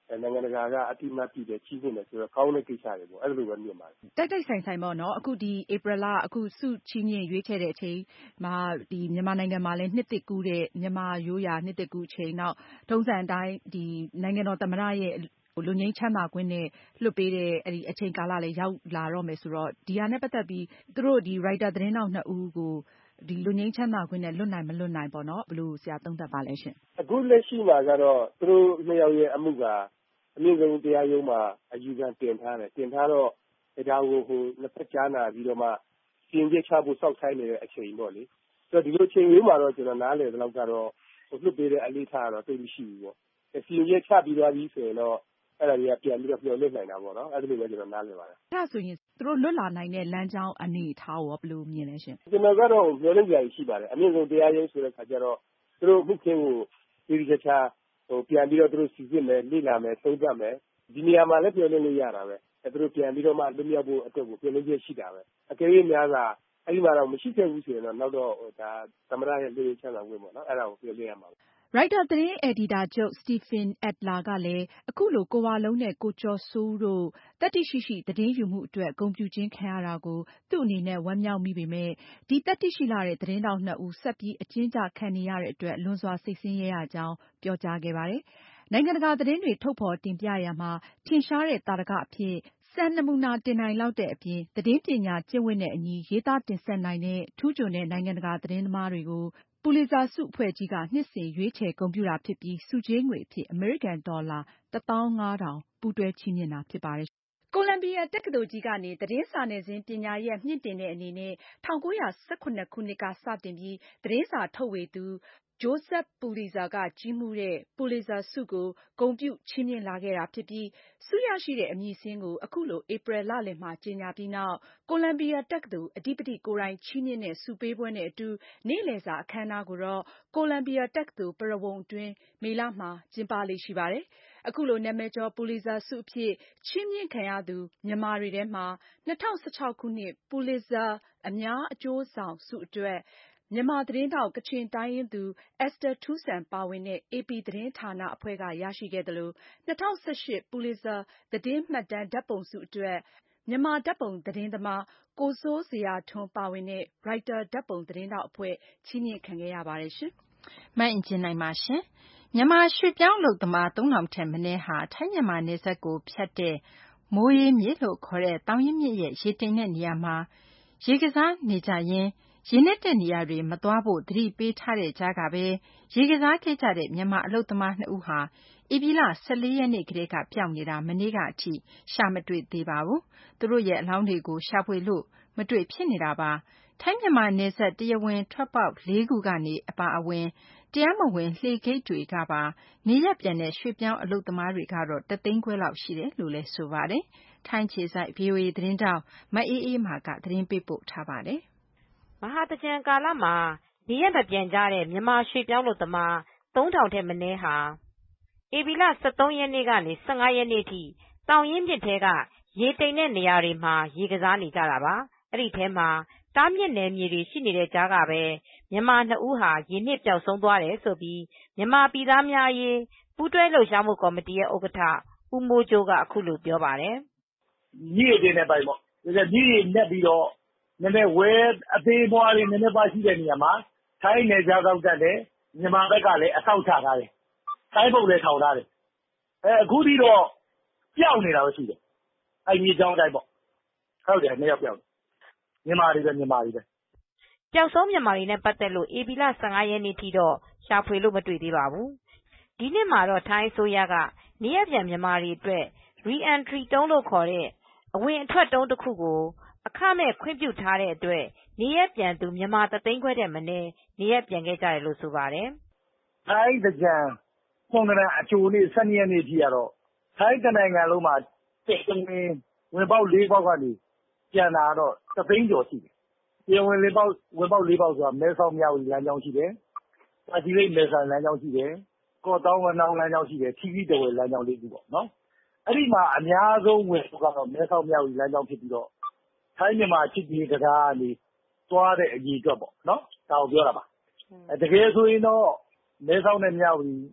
နိုင်ငံတကာကအတိအမှတ်ပြုတယ်ကြီးမြင့်တယ်ဆိုတော့ကောင်းတဲ့ကိစ္စတွေပေါ့အဲ့လိုပဲမြင်ပါတယ်တိုက်ဆိုင်ပေါ့နော်အခုဒီဧပြီလအခုစုချီးမြှင့်ရွေးချယ်တဲ့အချိန်မှာဒီမြန်မာနိုင်ငံမှာလည်းနှစ်သစ်ကူးတဲ့မြန်မာရိုးရာနှစ်သစ်ကူးအချိန်နောက်ထုံးစံအတိုင်းဒီနိုင်ငံတော်သမ္မတရဲ့လူငင်းချမ်းသာခွင့်နဲ့လွတ်ပေးတဲ့အဲဒီအချိန်ကာလလည်းရောက်လာတော့မယ်ဆိုတော့ဒီဟာနဲ့ပတ်သက်ပြီးသူတို့ဒီ writer သတင်းတောက်2ဦးကိုဒီလူငင်းချမ်းသာခွင့်နဲ့လွတ်နိုင်မလွတ်နိုင်ပေါ့နော်ဘယ်လိုဆရာသုံးသပ်ပါလဲရှင်အခုလက်ရှိမှာကတော့သူတို့နှစ်ယောက်ရဲ့အမှုကအမြင့်ဆုံးတရားရုံးမှာအယူခံတင်ထားတော့ဒါကိုနှစ်ဖက်ကြားနာပြီးတော့မှပြင်ပြချဖို့စောက်ဆိုင်နေတဲ့အချိန်ပေါ့လေဆိုတော့ဒီလိုအချိန်မျိုးမှာတော့ကျွန်တော်နားလည်တဲ့လောက်ကတော့လွတ်ပေးတဲ့အလေးထားတော့သိမရှိဘူးပေါ့ပြင်ပြချပြီးသွားပြီဆိုရင်တော့အဲ့ဒါတွေကပြန်ပြီးတော့ပြောလွတ်နိုင်တာပေါ့နော်အဲ့ဒီလိုပဲကျွန်တော်နားလည်ပါတယ်အဲ့ဒါဆိုရင်သူတို့လွတ်လာနိုင်တဲ့လမ်းကြောင်းအနေထားရောဘယ်လိုမြင်လဲရှင်ကျွန်တော်ကတော့ပြောလို့ကြရရှိပါတယ်အမြင့်ဆုံးတရားရုံးဆိုတဲ့ခါကျတော့သူတို့မှုခင်းကိုဒီချာပြန်ပြီးတော့သူတို့စီစစ်မယ်လေ့လာမယ်သုံးသပ်မယ်ဒီနေရာမှာလည်းပြောလို့ရတာပဲသူတို့ပြန်ပြီးတော့မှလွတ်မြောက်ဖို့အတွက်ကိုပြောလို့ရရှိတာပဲအကယ်၍များစွာအဲ့ဒီမှာတော့မရှိခဲ့ဘူးဆိုရင်တော့နောက်တော့ဒါသမရရဲ့လူရင်းချမ်းသာဝင်ပေါ့နော်အဲ့ဒါကိုပြောလို့ရမှာရိုက်တာသတင်းအယ်ဒီတာချုပ်စတီဖင်အက်ဒလာကလည်းအခုလိုကိုဝလုံးနဲ့ကိုကျော်စိုးတို့တတ္တိရှိသတင်းယူမှုအတွက်ဂုဏ်ပြုခြင်းခံရတာကိုသူ့အနေနဲ့ဝမ်းမြောက်မိပေမဲ့ဒီတတ္တိရှိလာတဲ့သတင်းတောက်2ဦးဆက်ပြီးအကျဉ်းချခံနေရတဲ့အတွက်လွန်စွာစိတ်ဆင်းရဲရကြောင်းပြောကြားခဲ့ပါတယ်။နိုင်ငံတကာသတင်းတွေထုတ်ဖော်တင်ပြရာမှာထင်ရှားတဲ့သာဓကအဖြစ်စံနမူနာတင်နိုင်လောက်တဲ့အပြင်သတင်းပညာကျင့်ဝတ်နဲ့အညီရေးသားတင်ဆက်နိုင်တဲ့ထူးချွန်တဲ့နိုင်ငံတကာသတင်းသမားတွေကိုပူလစ်ဇာဆုအဖွဲ့ကြီးကနှစ်စဉ်ရွေးချယ်ဂုဏ်ပြုတာဖြစ်ပြီးဆုကြေးငွေအဖြစ်အမေရိကန်ဒေါ်လာ 15000 ပူးတွဲချီးမြှင့်တာဖြစ်ပါတယ်။ကိုလံဘီယာတက္ကသိုလ်ကြီးကနေသတင်းစာနယ်ဇင်းပညာရပ်မြင့်တင်တဲ့အနေနဲ့1918ခုနှစ်ကစတင်ပြီးသတင်းစာထုတ်ဝေသူJoseph Pulitzer ကကြီးမှုးတဲ့ Pulitzer ဆုကိုဂုဏ်ပြုချီးမြှင့်လာခဲ့တာဖြစ်ပြီးဆုရရှိတဲ့အမည်စာရင်းကိုအခုလိုဧပြီလလယ်မှာကြေညာပြီးနောက်ကိုလံဘီယာတက္ကသိုလ်အဓိပတိကိုယ်တိုင်ချီးမြှင့်တဲ့ဆုပေးပွဲနဲ့အတူနေ့လယ်စာအခမ်းအနားကိုတော့ကိုလံဘီယာတက္ကသိုလ်ပရဝုဏ်အတွင်းမေလမှာကျင်းပလေ့ရှိပါတယ်။အခုလိုနာမည်ကျော်ပူလစ်ဇာဆုအဖြစ်ချီးမြှင့်ခံရသူမြန်မာတွေထဲမှာ2016ခုနှစ်ပူလစ်ဇာအများအကျိုးဆောင်ဆုအတွက်မြန်မာသတင်းထောက်ကချင်တိုင်းရင်းသူအက်စတာထူးဆန်ပါဝင်တဲ့ AP သတင်းဌာနအဖွဲ့ကရရှိခဲ့သလို2018ပူလစ်ဇာသတင်းမှတ်တမ်းဓာတ်ပုံဆုအတွက်မြန်မာဓာတ်ပုံသတင်းသမားကိုစိုးဇေယျထွန်းပါဝင်တဲ့ရိုက်တာဓာတ်ပုံသတင်းထောက်အဖွဲ့ချီးမြှင့်ခံခဲ့ရပါတယ်ရှင်။မအင်ကြင်းနိုင်ပါရှင်။မြန်မာရွှေ့ပြောင်းအလုပ်သမား3000ထက်မနည်းဟာထိုင်းမြန်မာနယ်စပ်ကိုဖြတ်တဲ့မိုးရေးမြစ်လို့ခေါ်တဲ့သောင်ရင်းမြစ်ရဲ့ရေတိမ်တဲ့နေရာမှာရေကစားနေကြရင်းရေနက်တဲ့နေရာတွေမသွားဖို့သတိပေးထားတဲ့ကြားကပဲရေကစားခဲ့ကြတဲ့မြန်မာအလုပ်သမား2ဦးဟာဧပြီလ14ရက်နေ့ကတည်းကပျောက်နေတာမနေ့ကအထိရှာမတွေ့သေးပါဘူး။သူတို့ရဲ့အလောင်းတွေကိုရှာဖွေလို့မတွေ့ဖြစ်နေတာပါ။ထိုင်းမြန်မာနယ်စပ်တရားဝင်ထွက်ပေါက်4ခုကနေအပါအဝင်တရားမဝင်လှေဂိတ်တွေကပါနေရပ်ပြန်တဲ့ရွှေ့ပြောင်းအလုပ်သမားတွေကတော့1သိန်းခွဲလောက်ရှိတယ်လို့လည်းဆိုပါတယ်။ထိုင်းခြေစိုက် VOA သတင်းတောက်မအေးအေးမာကသတင်းပေးပို့ထားပါတယ်။မဟာသင်္ကြန်ကာလမှာနေရပ်မပြန်ကြတဲ့မြန်မာရွှေ့ပြောင်းအလုပ်သမား3000ထက်မနည်းဟာဧပြီလ13ရက်နေ့ကနေ15ရက်နေ့ထိသောင်ရင်းမြစ်ထဲကရေတိမ်တဲ့နေရာတွေမှာရေကစားနေကြတာပါ။အဲ့ဒီထဲမှာတားမြစ်နယ်မြေတွေရှိနေတဲ့ကြားကပဲမြန်မာ2ဦးဟာရေနစ်ပျောက်ဆုံးသွားတယ်ဆိုပြီးမြန်မာပြည်သားများအရေးပူးတွဲလှုပ်ရှားမှုကော်မတီရဲ့ဥက္ကဋ္ဌဦးမိုးကျိုးကအခုလိုပြောပါတယ်။မြစ်ရေတင်တဲ့ပိုင်းပေါ့။မြစ်ရေနက်ပြီးတော့နည်းနည်းဝဲအသေးမွားလေးနည်းနည်းပါးရှိတဲ့နေရာမှာထိုင်းနယ်ခြားစောင့်တပ်နဲ့မြန်မာဘက်ကလည်းအဆောက်ချထားတယ်။ထိုင်းဘုတ်လည်းထောင်ထားတယ်။အခုထိတော့ပျောက်နေတာပဲရှိတယ်။အဲ့မြေကြောင်းတိုင်းပေါ့။ဟုတ်တယ်နှစ်ယောက်ပျောက်တယ်။မြန်မာတွေပဲပျောက်ဆုံးမြန်မာတွေနဲ့ပတ်သက်လို့ဧပြီလ15ရက်နေ့ထိတော့ရှာဖွေလို့မတွေ့သေးပါဘူး။ဒီနှစ်မှာတော့ထိုင်းအစိုးရကနေရပ်ပြန်မြန်မာတွေအတွက် Re-entry တုံးလို့ခေါ်တဲ့အဝင်အထွက်တုံးတစ်ခုကိုအခမဲ့ခွင့်ပြုထားတဲ့အတွက်နေရပ်ပြန်သူမြန်မာ1သိန်းခွဲတဲ့မနည်းနေရပ်ပြန်ခဲ့ကြတယ်လို့ဆိုပါတယ်။ထိုင်းသင်္ကြန်ပုံကံအကျိုးနေ့12ရက်နေ့ထိကတော့ထိုင်းနိုင်ငံလုံးမှာဝင်ပေါက်4ပေါက်ကနေပြန်လာတော့1သိန်းကျော်ရှိတယ်။ပြန်ဝင်ပေါက်4ပေါက်ဆိုတာမဲဆောက်မြဝတီလမ်းကြောင်းရှိတယ်။ပါတီလိပ်မဲဆိုင်လမ်းကြောင်းရှိတယ်။ကော့တောင်းဝနောင်းလမ်းကြောင်းရှိတယ်။ထီးထီးတဝယ်လမ်းကြောင်း၄ခုပေါ့နော်။အဲ့ဒီမှာအများဆုံးဝင်ကတော့မဲဆောက်မြဝတီလမ်းကြောင်းဖြစ်ပြီးတော့ထိုင်းမြန်မာချစ်ကြည်ရေးတရားကနေသွားတဲ့အရေးအတွက်ပေါ့နော်ဒါကိုပြောတာပါတကယ်ဆိုရင်တော့မဲဆောက်နဲ့မြဝတီ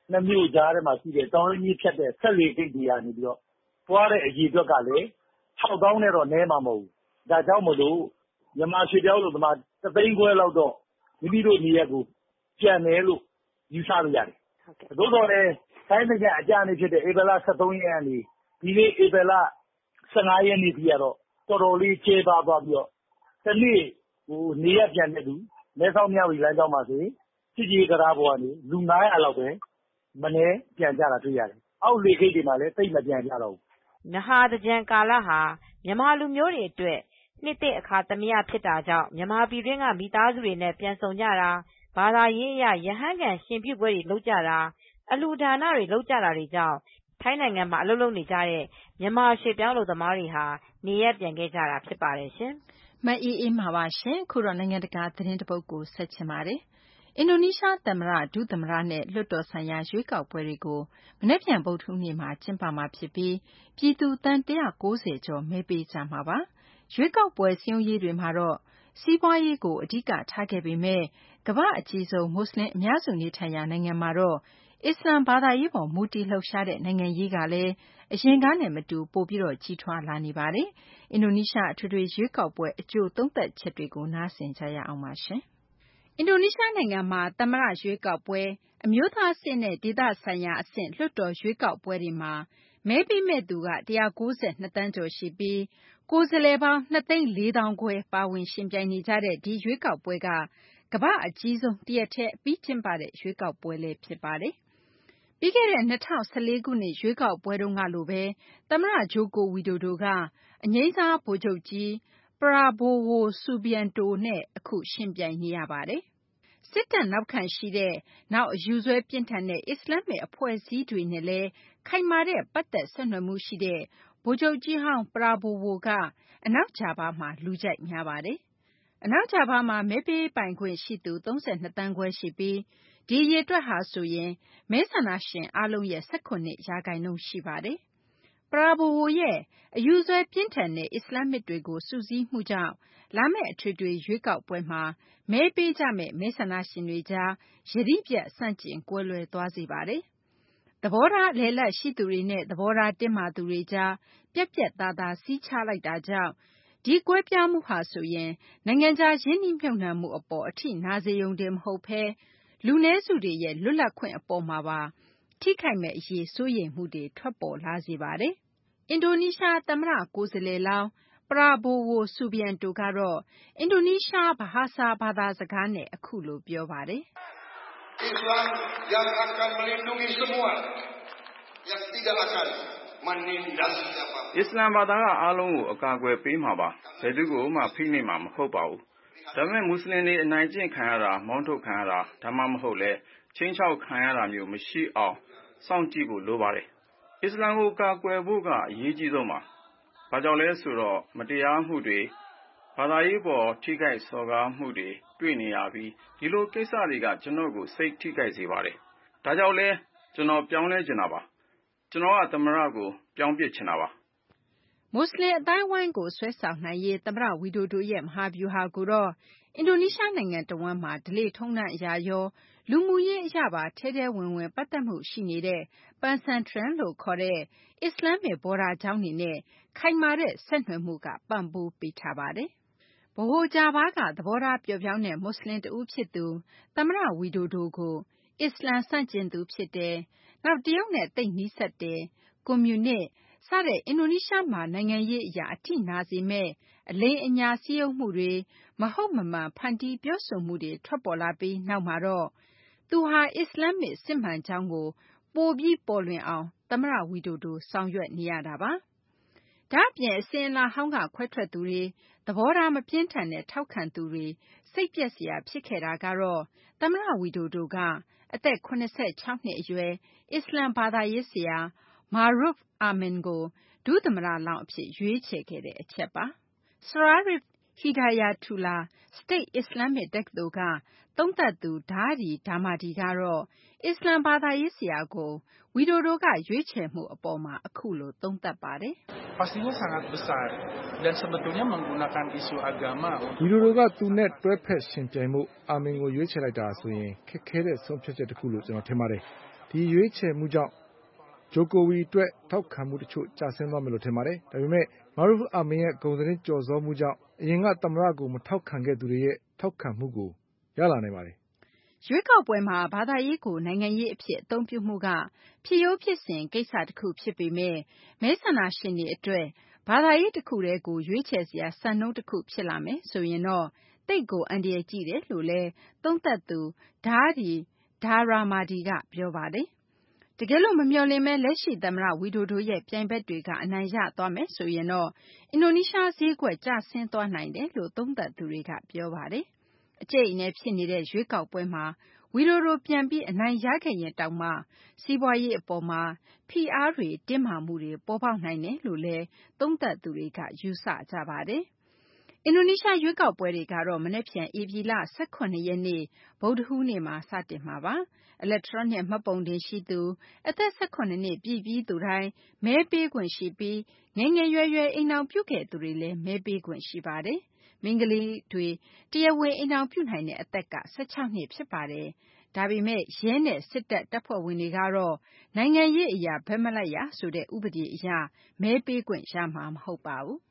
နှစ်မြို့ကြားထဲမှာရှိတဲ့တောင်ရင်းကြီးဖြတ်တဲ့ဆက်လေဂိတ်တွေကနေပြီးတော့သွားတဲ့အရေအတွက်ကလည်း6,000နဲ့တော့နည်းမှာမဟုတ်ဘူး။ဒါကြောင့်မို့လို့မြန်မာရွှေ့ပြောင်းအလုပ်သမား1သိန်းခွဲလောက်တော့မိမိတို့နေရပ်ကိုပြန်တယ်လို့ယူဆလို့ရတယ်။သို့တော်လည်းထိုင်းနိုင်ငံအကြမ်းဖြစ်တဲ့ဧပြီလ13ရက်ကနေဒီနေ့ဧပြီလ15ရက်နေ့ထိကတော့တော်တော်လေးကျဲပါသွားပြီးတော့တနေ့နေရပ်ပြန်တဲ့သူမဲဆောက်မြဝတီလမ်းကြောင်းမှာဆိုရင်ချစ်ကြည်ရေးတံတားပေါ်ကနေလူ900လောက်ပဲမနည်းပြန်ကြတာတွေ့ရတယ်။အောက်လေဂိတ်တွေမှာလည်းသိပ်မပြန်ကြတော့ဘူး။မဟာသင်္ကြန်ကာလဟာမြန်မာလူမျိုးတွေအတွက်နှစ်သစ်အခါသမယဖြစ်တာကြောင့်မြန်မာပြည်တွင်းကမိသားစုတွေနဲ့ပြန်ဆုံကြတာဘာသာရေးအရရဟန်းခံရှင်ပြုပွဲတွေလုပ်ကြတာအလှူဒါနတွေလုပ်ကြတာတွေကြောင့်ထိုင်းနိုင်ငံမှာအလုပ်လုပ်နေကြတဲ့မြန်မာရွှေ့ပြောင်းအလုပ်သမားတွေဟာနေရပ်ပြန်ခဲ့ကြတာဖြစ်ပါတယ်ရှင်။မအေးအေးမှာပါရှင်။ခုတော့နိုင်ငံတကာသတင်းတစ်ပုဒ်ကိုဆက်ချင်ပါတယ်။အင်ဒိုနီးရှားသမ္မတဒုသမ္မတနဲ့လွှတ်တော်ဆိုင်ရာရွေးကောက်ပွဲတွေကိုမနက်ဖြန်ဗုဒ္ဓဟူးနေ့မှာကျင်းပမှာဖြစ်ပြီးပြည်သူသန်း190ကျော်မဲပေးကြမှာပါ။ရွေးကောက်ပွဲစည်းရုံးရေးတွေမှာတော့စီးပွားရေးကိုအဓိကထားခဲ့ပေမဲ့ကမ္ဘာအကြီးဆုံးမွတ်စလင်အများစုနေထိုင်ရာနိုင်ငံမှာတော့အစ္စလာမ်ဘာသာရေးပေါ်မူတည်လှုပ်ရှားတဲ့နိုင်ငံရေးကလည်းအရင်ကနဲ့မတူပိုပြီးကြီးထွားလာနေပါတယ်။အင်ဒိုနီးရှားအထွေထွေရွေးကောက်ပွဲအကျိုးသုံးသပ်ချက်တွေကိုနားဆင်ကြရအောင်ပါရှင်။အင်ဒိုနီးရှားနိုင်ငံမှာသမ္မတရွေးကောက်ပွဲအမျိုးသားအဆင့်နဲ့ဒေသဆိုင်ရာအဆင့်လွှတ်တော်ရွေးကောက်ပွဲတွေမှာမဲပေးမဲ့သူက192သန်းကျော်ရှိပြီးကိုယ်စားလှယ်ပေါင်း2,400,000 ခွဲပါဝင်ယှဉ်ပြိုင်နေကြတဲ့ဒီရွေးကောက်ပွဲကကမ္ဘာအကြီးဆုံးတရက်တည်းအပြီးကျင်းပတဲ့ရွေးကောက်ပွဲလည်းဖြစ်ပါတယ်။ပြီးခဲ့တဲ့2014ခုနှစ်ရွေးကောက်ပွဲတုန်းကလိုပဲသမ္မတဂျိုကိုဝီဒိုဒိုကအငြိမ်းစားဗိုလ်ချုပ်ကြီး Prabowo Subianto နဲ့အခုယှဉ်ပြိုင်နေရပါတယ်။စစ်တပ်နောက်ခံရှိတဲ့နောက်အယူစွဲပြင်းထန်တဲ့အစ္စလာမ္မစ်အဖွဲ့အစည်းတွေနဲ့လည်းခိုင်မာတဲ့ပတ်သက်ဆက်နွယ်မှုရှိတဲ့ဗိုလ်ချုပ်ကြီးဟောင်း Prabowo ကအနောက်ဂျာဗားမှာလူကြိုက်များပါတယ်။အနောက်ဂျာဗားမှာမဲပေးပိုင်ခွင့်ရှိသူ32သန်းခွဲရှိပြီးဒီအရေအတွက်ဟာဆိုရင်မဲဆန္ဒရှင်အားလုံးရဲ့18%ရှိပါတယ်။ Prabowo ရဲ့အယူစွဲပြင်းထန်တဲ့အစ္စလာမ္မစ်တွေကိုစုစည်းမှုကြောင့်လာမယ့်အထွေထွေရွေးကောက်ပွဲမှာမဲပေးကြမယ့်မဲဆန္ဒရှင်တွေကြားယတိပြတ်ဆန့်ကျင်ကွဲလွဲသွားစေပါတယ်။သဘောထားအလယ်အလတ်ရှိသူတွေနဲ့သဘောထားတင်းမာသူတွေကြားပြတ်ပြတ်သားသားစည်းခြားလိုက်တာကြောင့်ဒီကွဲပြားမှုဟာဆိုရင်နိုင်ငံခြားရင်းနှီးမြှုပ်နှံမှုအပေါ်အထိနာစေရုံတင်မဟုတ်ဘဲလူနည်းစုတွေရဲ့လွတ်လပ်ခွင့်အပေါ်မှာပါထိခိုက်မဲ့အရေးစိုးရိမ်မှုတွေထွက်ပေါ်လာစေပါတယ်။အင်ဒိုနီးရှားသမ္မတကိုယ်စားလှယ်လောင်း Prabowo Subianto ကတော့အင်ဒိုနီးရှားဘာသာစကားနဲ့အခုလိုပြောပါတယ်။ Islam yang akan melindungi semua yang tidak akan menindas siapa. အစ္စလာမ်ဘာသာကအားလုံးကိုအကာအကွယ်ပေးမှာပါဘယ်သူကိုမှဖိနှိပ်မှာမဟုတ်ပါဘူးဒါပေမဲ့မွတ်စလင်တွေအနိုင်ကျင့်ခံရတာမောင်းထုတ်ခံရတာဒါမှမဟုတ်လဲချင်းချောက်ခံရတာမျိုးမရှိအောင်စောင့်ကြည့်ဖို့လိုပါတယ်အစ္စလာမ်ကိုကာကွယ်ဖို့ကအရေးကြီးဆုံးပါဘာကြောင့်လဲဆိုတော့မတရားမှုတွေဘာသာရေးပေါ်ထိခိုက်စော်ကားမှုတွေတွေ့နေရပြီးဒီလိုကိစ္စတွေကကျွန်တော်ကိုစိတ်ထိခိုက်စေပါတယ်ဒါကြောင့်လဲကျွန်တော်ပြောင်းလဲချင်တာပါကျွန်တော်ကသမ္မတကိုပြောင်းပစ်ချင်တာပါမွတ်စလင်အတိုင်းဝိုင်းကိုဆွဲဆောင်နိုင်ရေးသမ္မတဝီဒိုဒိုရဲ့မဟာဗျူဟာကိုတော့အင်ဒိုနီးရှားနိုင်ငံတဝန်းမှာဓလေ့ထုံးတမ်းအရာရောလူမှုရေးအရာပါထဲထဲဝင်ဝင်ပတ်သက်မှုရှိနေတဲ့ပန်ဆန်ထရန်လို့ခေါ်တဲ့အစ္စလာမ္မစ်ဘော်ဒါကျောင်းတွေနဲ့ခိုင်မာတဲ့ဆက်နွယ်မှုကပံ့ပိုးပေးထားပါတယ်။ဗဟိုဂျာဗားကသဘောထားပျော့ပြောင်းတဲ့မွတ်စလင်တဦးဖြစ်သူသမ္မတဝီဒိုဒိုကိုအစ္စလာမ်ဆန့်ကျင်သူဖြစ်တယ်။နောက်တရုတ်နဲ့သိပ်နီးစပ်တယ်။ကွန်မြူနစ်စတဲ့အင်ဒိုနီးရှားမှာနိုင်ငံရေးအရာအထိနာစေမဲ့အလိမ်အညာစည်းရုံးမှုတွေမဟုတ်မမှန်ဖန်တီးပြောဆိုမှုတွေထွက်ပေါ်လာပြီးနောက်မှာတော့သူဟာအစ္စလာမ္မစ်စစ်မှန်ကြောင်းကိုပိုပြီးပေါ်လွင်အောင်သမ္မတဝီဒိုဒိုဆောင်ရွက်နေရတာပါ။ဒါ့အပြင်အစဉ်အလာဟောင်းကခွဲထွက်သူတွေသဘောထားမပြင်းထန်တဲ့ထောက်ခံသူတွေစိတ်ပျက်စရာဖြစ်ခဲ့တာကတော့သမ္မတဝီဒိုဒိုကအသက်86နှစ်အရွယ်အစ္စလာမ်ဘာသာရေးဆရာMaruf Amin ကိုဒုသမ္မတလောင်းအဖြစ်ရွေးချယ်ခဲ့တဲ့အချက်ပါ။ Sharif Hidayatullah State Islamic တက္ကသိုလ်ကသုံးသပ်သူဒါဒီဒါမာဒီကတော့အစ္စလာမ်ဘာသာရေးဆရာကိုဝီဒိုဒိုကရွေးချယ်မှုအပေါ်မှာအခုလိုသုံးသပ်ပါတယ်။ Pastinya sangat besar dan sebetulnya menggunakan isu agama ဝီဒိုဒိုကသူနဲ့တွဲဖက်ရှင်ပြိုင်မှုအာမင်ကိုရွေးချယ်လိုက်တာဆိုရင်ခက်ခဲတဲ့ဆုံးဖြတ်ချက်တစ်ခုလို့ကျွန်တော်ထင်ပါတယ်။ဒီရွေးချယ်မှုကြောင့်ဂျိုကိုဝီအတွက်ထောက်ခံမှုတချို့ကျဆင်းသွားမယ်လို့ထင်ပါတယ်။ဒါပေမဲ့မာရူဖ်အာမင်ရဲ့ဂုဏ်သတင်းကျော်စောမှုကြောင့်အရင်ကသမ္မတကိုမထောက်ခံခဲ့သူတွေရဲ့ထောက်ခံမှုကိုရလာနိုင်ပါတယ်။ရွေးကောက်ပွဲမှာဘာသာရေးကိုနိုင်ငံရေးအဖြစ်အသုံးပြုမှုကဖြစ်ရိုးဖြစ်စဉ်ကိစ္စတစ်ခုဖြစ်ပေမဲ့မဲဆန္ဒရှင်တွေအတွက်ဘာသာရေးတစ်ခုတည်းကိုရွေးချယ်စရာစံနှုန်းတစ်ခုဖြစ်လာမယ်ဆိုရင်တော့သိပ်ကိုအန္တရာယ်ကြီးတယ်လို့လည်းသုံးသပ်သူဒါရာမာဒီကပြောပါတယ်။တကယ်လို့မမျှော်လင့်မဲလက်ရှိသမ္မတဝီဒိုဒိုရဲ့ပြိုင်ဘက်တွေကအနိုင်ရသွားမယ်ဆိုရင်တော့အင်ဒိုနီးရှားဈေးကွက်ကျဆင်းသွားနိုင်တယ်လို့သုံးသပ်သူတွေကပြောပါတယ်။အကျိတ်အနယ်ဖြစ်နေတဲ့ရွေးကောက်ပွဲမှာဝီဒိုဒိုပြန်ပြီးအနိုင်ရခဲ့ရင်တောင်မှစီးပွားရေးအပေါ်မှာဖိအားတွေတင်းမာမှုတွေပေါ်ပေါက်နိုင်တယ်လို့လည်းသုံးသပ်သူတွေကယူဆကြပါတယ်။အင်ဒိုနီးရှားရွေးကောက်ပွဲတွေကတော့မနက်ဖြန်ဧပြီလ18ရက်နေ့ဗုဒ္ဓဟူးနေ့မှာစတင်မှာပါ။အီလက်ထရောနစ်မှတ်ပုံတင်ရှိသူအသက်18နှစ်ပြည့်ပြီးသူတိုင်းမဲပေးခွင့်ရှိပြီးငယ်ငယ်ရွယ်ရွယ်အိမ်ထောင်ပြုခဲ့သူတွေလည်းမဲပေးခွင့်ရှိပါတယ်။မိန်းကလေးတွေတရားဝင်အိမ်ထောင်ပြုနိုင်တဲ့အသက်က16နှစ်ဖြစ်ပါတယ်။ဒါပေမဲ့ရဲနဲ့စစ်တပ်တပ်ဖွဲ့ဝင်တွေကတော့နိုင်ငံရေးအရာဘက်မလိုက်ရဆိုတဲ့ဥပဒေအရမဲပေးခွင့်ရမှာမဟုတ်ပါဘူး။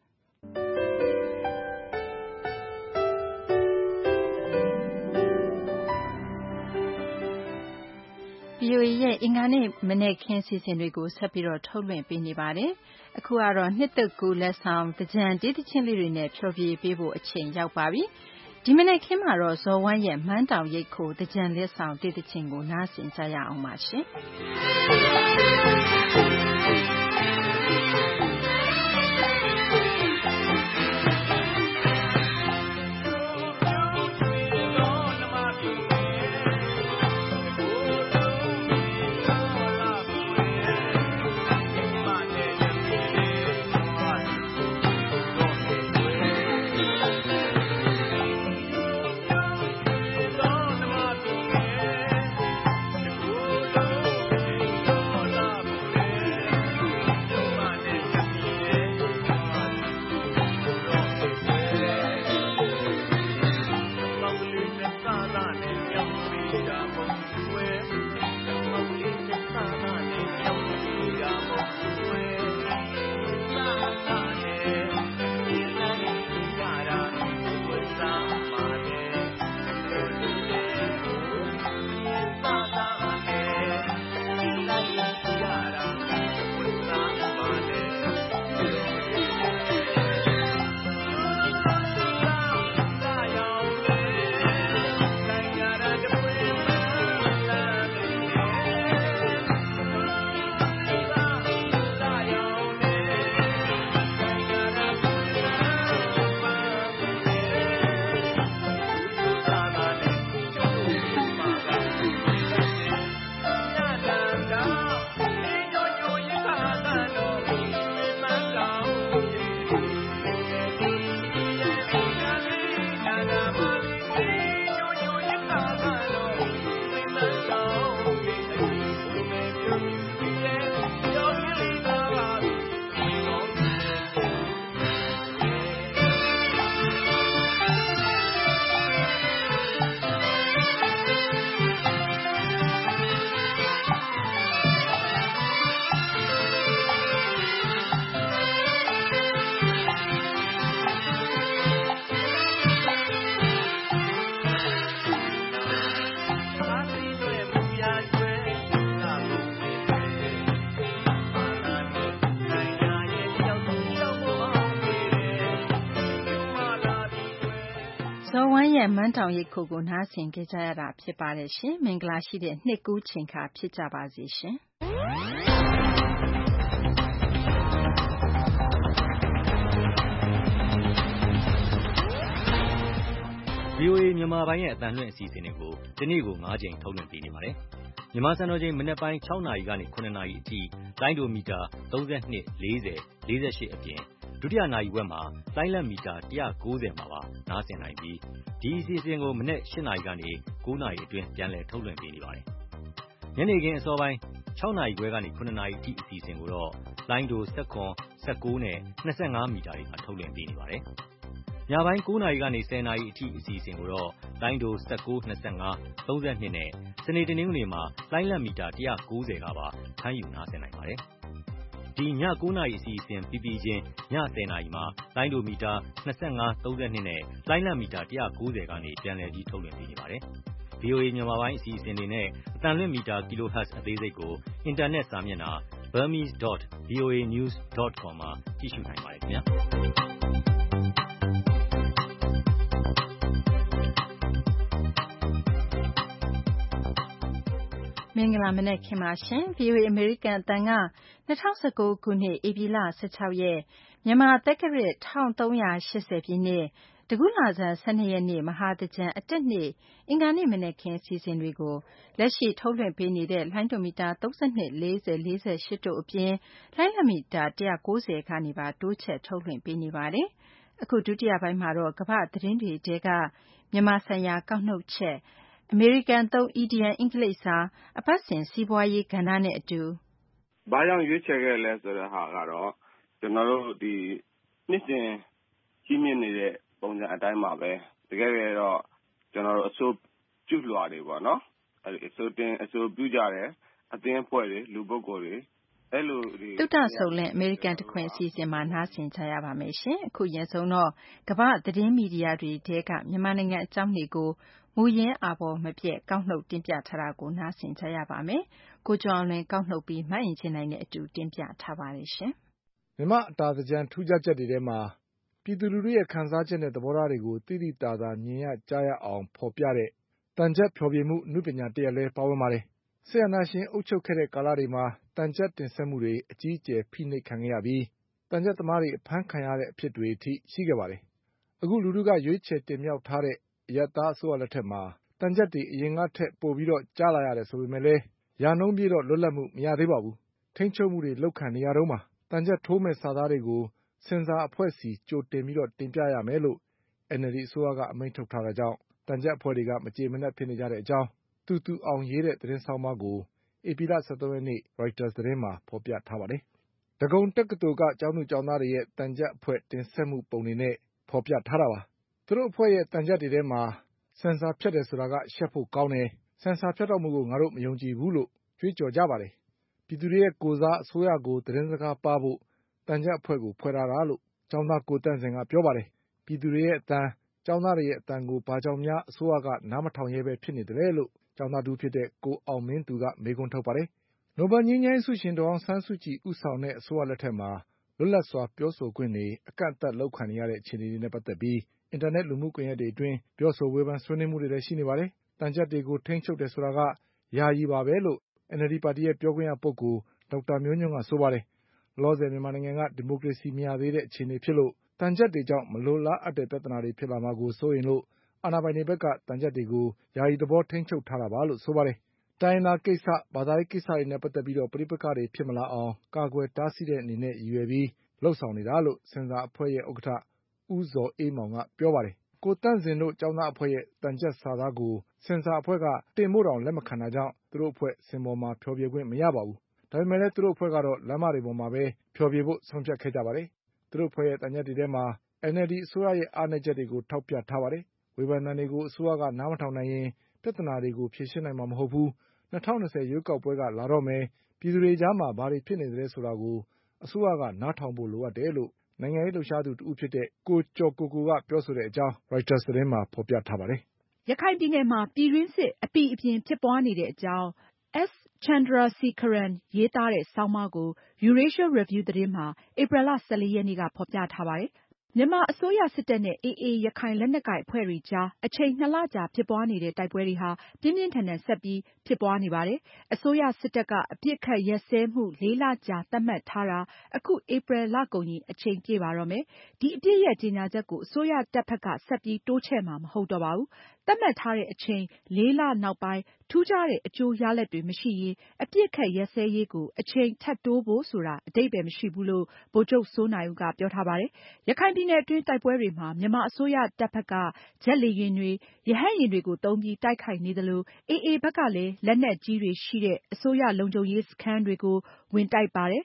VOA ရဲ့အင်္ဂါနေ့မနက်ခင်းစီစဉ်တွေကိုဆက်ပြီးတော့ထုတ်လွှင့်ပေးနေပါတယ်။အခုကတော့နှစ်သက်ကူလက်ဆောင်သကြံတေးသချင်းလေးတွေနဲ့ဖျော်ဖြေပေးဖို့အချိန်ရောက်ပါပြီ။ဒီမနက်ခင်းမှာတော့ဇော်ဝမ်းရဲ့မန်းတောင်ရိပ်ခိုသကြံလက်ဆောင်တေးသချင်းကိုနားဆင်ကြရအောင်ပါရှင်။ဇော်ဝမ်းရဲ့မန်းတောင်ရိပ်ခိုကိုနားဆင်ကြရတာဖြစ်ပါတယ်ရှင်။မင်္ဂလာရှိတဲ့နှစ်ကူးချိန်ခါဖြစ်ကြပါစေရှင်။ VOA မြန်မာပိုင်းရဲ့အသံလွှင့်အစီအစဉ်တွေကိုဒီနေ့ကို9ချိန်ထုတ်လွှင့်ပေးနေပါတယ်။မြန်မာစံတော်ချိန်မနက်ပိုင်း6နာရီကနေ9နာရီအထိလိုင်းဒိုမီတာ32 40 48အပြင်ဒုတိယနာရီဝက်မှာလိုင်းလက်မီတာ190မှာပါနားဆင်နိုင်ပြီးဒီအစီအစဉ်ကိုမနက်8နာရီကနေ9နာရီအတွင်းပြန်လည်ထုတ်လွှင့်ပေးနေပါတယ်။ညနေခင်းအစောပိုင်း6နာရီခွဲကနေ9နာရီအထိအစီအစဉ်ကိုတော့လိုင်းဒို19 19နဲ့25မီတာတွေမှာထုတ်လွှင့်ပေးနေပါတယ်။ညပိုင်း9 နာရီကနေ 10 နာရီအထိအစီအစဉ်ကိုတော့လိုင်းဒို19, 25, 32နဲ့စနေတနင်္ဂနွေမှာလိုင်းလက်မီတာ190ကပါဖမ်းယူနားဆင်နိုင်ပါတယ်။ဒီည9 နာရီအစီအစဉ်ပြီးချင်းည10 နာရီမှာလိုင်းဒိုမီတာ25, 32နဲ့လိုင်းလက်မီတာ190ကနေပြန်လည်ပြီးထုတ်လွှင့်ပေးနေပါတယ်။ VOA မြန်မာပိုင်းအစီအစဉ်တွေနဲ့အသံလွှင့်မီတာ kHz အသေးစိတ်ကိုအင်တာနက်စာမျက်နှာ burmese.voanews.com မှာကြည့်ရှုနိုင်ပါတယ်ခင်ဗျာ။မင်္ဂလာမနက်ခင်ပါရှင် VOA အမေရိကန်အသံက2019ခုနှစ်ဧပြီလ16ရက်မြန်မာတက္ကရာ1380ပြည့်နှစ်တကူးလာဇန်12ရက်နေ့မဟာသကြံအတက်နေ့အင်္ဂါနေ့မနက်ခင်းအစီအစဉ်တွေကိုလက်ရှိထုတ်လွှင့်ပေးနေတဲ့လိုင်းဒိုမီတာ32 40 48တို့အပြင်လိုင်းလမီတာ190ကနေပါတိုးချက်ထုတ်လွှင့်ပေးနေပါတယ်။အခုဒုတိယပိုင်းမှာတော့ကမ္ဘာသတင်းတွေထဲကမြန်မာဆိုင်ရာကောက်နှုတ်ချက်အမေရိကန်သုံး EDN အင်္ဂလိပ်စာအပတ်စဉ်စီးပွားရေးကဏ္ဍနဲ့အတူဘာကြောင့်ရွေးချယ်ခဲ့လဲဆိုတဲ့ဟာကတော့ကျွန်တော်တို့ဒီနှစ်စဉ်ကြီးမြင့်နေတဲ့ပုံစံအတိုင်းပါပဲတကယ်တော့ကျွန်တော်တို့အစိုးပြုလွှာတွေပေါ့နော်အစိုးပြုကြတယ်အသင်းအဖွဲ့တွေလူပုဂ္ဂိုလ်တွေအဲ့လိုတုတ္တဆုံလင်အမေရိကန်တခွင်အစီအစဉ်မှာနားဆင်ကြရပါမယ်ရှင်အခုရင်ဆုံးတော့ကမ္ဘာသတင်းမီဒီယာတွေထဲကမြန်မာနိုင်ငံအကြောင်းတွေကိုမူရင်းအာဘော်မပြည့်ကောက်နှုတ်တင်ပြထားတာကိုနားဆင်ကြရပါမယ်။ကိုကျော်အောင်လွင်ကောက်နှုတ်ပြီးမှတ်ရင်ချင်းနိုင်တဲ့အတူတင်ပြထားပါတယ်ရှင်။မြမအတာသကြံထူးခြားချက်တွေထဲမှာပြည်သူလူထုရဲ့ခံစားချက်နဲ့သဘောထားတွေကိုတိတိတသာမြင်ရကြားရအောင်ဖော်ပြတဲ့တန်ချက်ဖျော်ဖြေမှုအမှုပညာတရားလဲပါဝင်ပါတယ်။ဆရာနာရှင်အုပ်ချုပ်ခဲ့တဲ့ကာလတွေမှာတန်ချက်တင်ဆက်မှုတွေအကြီးအကျယ်ဖိနှိပ်ခံခဲ့ရပြီးတန်ချက်သမားတွေအဖမ်းခံရတဲ့အဖြစ်တွေအထိရှိခဲ့ပါတယ်။အခုလူထုကရွေးချယ်တင်မြှောက်ထားတဲ့အရပ်သားအစိုးရလက်ထက်မှာတန်ချက်တွေအရင်ကထက်ပိုပြီးကြားလာရတယ်ဆိုပေမဲ့လည်းရာနှုန်းပြည့်တော့လွတ်လပ်မှုမရသေးပါဘူး။ထိန်းချုပ်မှုတွေလုပ်ခံနေရတုန်းပါ။တန်ချက်ထိုးမဲ့စာသားတွေကိုစင်ဆာအဖွဲ့စီကြိုတင်ပြီးတင်ပြရမယ်လို့ NLD အစိုးရကအမိန့်ထုတ်ထားတာကြောင့်တန်ချက်အဖွဲ့တွေကမကြေမနက်ဖြစ်နေကြတဲ့အကြောင်းသူအောင်ရေးတဲ့သတင်းဆောင်မကိုဧပြီလ13ရက်နေ့ Reuters သတင်းမှာဖော်ပြထားပါတယ်။ဒဂုံတက္ကသိုလ်ကကျောင်းသူကျောင်းသားတွေရဲ့တန်ချက်အဖွဲ့တင်ဆက်မှုပုံတွေနဲ့ဖော်ပြထားတာပါ။သူတို့အဖွဲ့ရဲ့တန်ချက်တွေထဲမှာဆင်ဆာဖြတ်တယ်ဆိုတာကရှက်ဖို့ကောင်းတယ်ဆင်ဆာဖြတ်တော့မှုကိုငါတို့မယုံကြည်ဘူးလို့ကြွေးကြော်ကြပါတယ်။ပြည်သူတွေရဲ့ကိုယ်စားအစိုးရကိုသတင်းစကားပါဖို့တန်ချက်အဖွဲ့ကိုဖွဲ့ထားတာလို့ကျောင်းသားကိုတန့်စင်ကပြောပါတယ်။ပြည်သူတွေရဲ့အတန်ကျောင်းသားတွေရဲ့အတန်ကိုဘာကြောင့်များအစိုးရကနားမထောင်ရဲပဲဖြစ်နေတယ်လို့ကျောင်းသားတူဖြစ်တဲ့ကိုအောင်မင်းသူကမေးခွန်းထုတ်ပါတယ်။နိုဘယ်ငြိမ်းချမ်းရေးဆုရှင်ဒေါ်အောင်ဆန်းစုကြည်ဦးဆောင်တဲ့အစိုးရလက်ထက်မှာလွတ်လပ်စွာပြောဆိုခွင့်တွေအကန့်အသတ်လုပ်ခံနေရတဲ့အခြေအနေတွေနဲ့ပတ်သက်ပြီးအင်တာနက်လူမှုကွန်ရက်တွေအတွင်းပြောဆိုဝေဖန်ဆွေးနွေးမှုတွေလည်းရှိနေပါတယ်။တန်ချက်တွေကိုထိန်းချုပ်တယ်ဆိုတာကယာယီပါပဲလို့ NLD ပါတီရဲ့ပြောခွင့်ရပုဂ္ဂိုလ်ဒေါက်တာမျိုးညွန့်ကဆိုပါတယ်။လောလောဆယ်မြန်မာနိုင်ငံကဒီမိုကရေစီမရသေးတဲ့အခြေအနေဖြစ်လို့တန်ချက်တွေကြောင့်မလိုလားအပ်တဲ့ပြဿနာတွေဖြစ်လာမှာကိုစိုးရိမ်လို့အာဏာပိုင်တွေဘက်ကတန်ချက်တွေကိုယာယီသဘောထိန်းချုပ်ထားတာပါလို့ဆိုပါတယ်။တိုင်းရင်းသားကိစ္စဘာသာရေးကိစ္စတွေနဲ့ပတ်သက်ပြီးပဋိပက္ခတွေဖြစ်မလာအောင်ကာကွယ်တားဆီးတဲ့အနေနဲ့ရည်ရွယ်ပြီးလုပ်ဆောင်နေတာလို့စင်ဆာအဖွဲ့ရဲ့ဥက္ကဋ္ဌဦးဇော်အေးမောင်ကပြောပါတယ်။ကိုတန့်စင်တို့ကျောင်းသားအဖွဲ့ရဲ့တန်ချက်စာသားကိုစင်ဆာအဖွဲ့ကတင်ဖို့တောင်လက်မခံတာကြောင့်သူတို့အဖွဲ့စင်ပေါ်မှာဖျော်ဖြေခွင့်မရပါဘူး။ဒါပေမဲ့လည်းသူတို့အဖွဲ့ကတော့လမ်းမတွေပေါ်မှာပဲဖျော်ဖြေဖို့ဆုံးဖြတ်ခဲ့ကြပါတယ်။သူတို့အဖွဲ့ရဲ့တန်ချက်တွေထဲမှာ NLD အစိုးရရဲ့အားနည်းချက်တွေကိုထောက်ပြထားပါတယ်။ဝေဖန်သံတွေကိုအစိုးရကနားမထောင်နိုင်ရင်ပြဿနာတွေကိုဖြေရှင်းနိုင်မှာမဟုတ်ဘူး။2020ရွေးကောက်ပွဲကလာတော့မယ်ပြည်သူတွေကြားမှာဘာတွေဖြစ်နေသလဲဆိုတာကိုအစိုးရကနားထောင်ဖို့လိုအပ်တယ်လို့နိုင်ငံရေးလှုပ်ရှားသူတဦးဖြစ်တဲ့ကိုကျော်ကိုကိုကပြောဆိုတဲ့အကြောင်း Reuters သတင်းမှာဖော်ပြထားပါတယ်။ရခိုင်ပြည်နယ်မှာပြည်တွင်းစစ်အပိအပြင်ဖြစ်ပွားနေတဲ့အကြောင်း S. Chandrasekaran ရေးသားတဲ့ဆောင်းပါးကို Eurasia Review သတင်းမှာဧပြီလ14ရက်နေ့ကဖော်ပြထားပါတယ်။မြန်မာအစိုးရစစ်တပ်နဲ့ AA ရခိုင်လက်နက်ကိုင်အဖွဲ့တွေကြားအချိန်2 လကြာဖြစ်ပွားနေတဲ့တိုက်ပွဲတွေဟာပြင်းပြင်းထန်ထန်ဆက်ပြီးဖြစ်ပွားနေပါတယ်။အစိုးရစစ်တပ်ကအပစ်အခတ်ရပ်စဲမှု4 လကြာသတ်မှတ်ထားတာအခုဧပြီလကုန်ရင်အချိန်ပြည့်ပါတော့မယ်။ဒီအပစ်ရပ်ကြေညာချက်ကိုအစိုးရတပ်ဘက်ကဆက်ပြီးတိုးချဲ့မှာမဟုတ်တော့ပါဘူး။သတ်မှတ်ထားတဲ့အချိန်4 လနောက်ပိုင်းထူးခြားတဲ့အကျိုးရလဒ်တွေမရှိရင်အပစ်အခတ်ရပ်စဲရေးကိုအချိန်ထပ်တိုးဖို့ဆိုတာအဓိပ္ပါယ်မရှိဘူးလို့ဗိုလ်ချုပ်စိုးနိုင်ဦးကပြောထားပါတယ်။ရခိုင်ပြည်နယ်အတွင်းတိုက်ပွဲတွေမှာမြန်မာအစိုးရတပ်ဘက်ကဂျက်လေယာဉ်တွေရဟတ်ယာဉ်တွေကိုသုံးပြီးတိုက်ခိုက်နေသလို AA ဘက်ကလည်းလက်နက်ကြီးတွေရှိတဲ့အစိုးရလုံခြုံရေးစခန်းတွေကိုဝင်တိုက်ပါတယ်။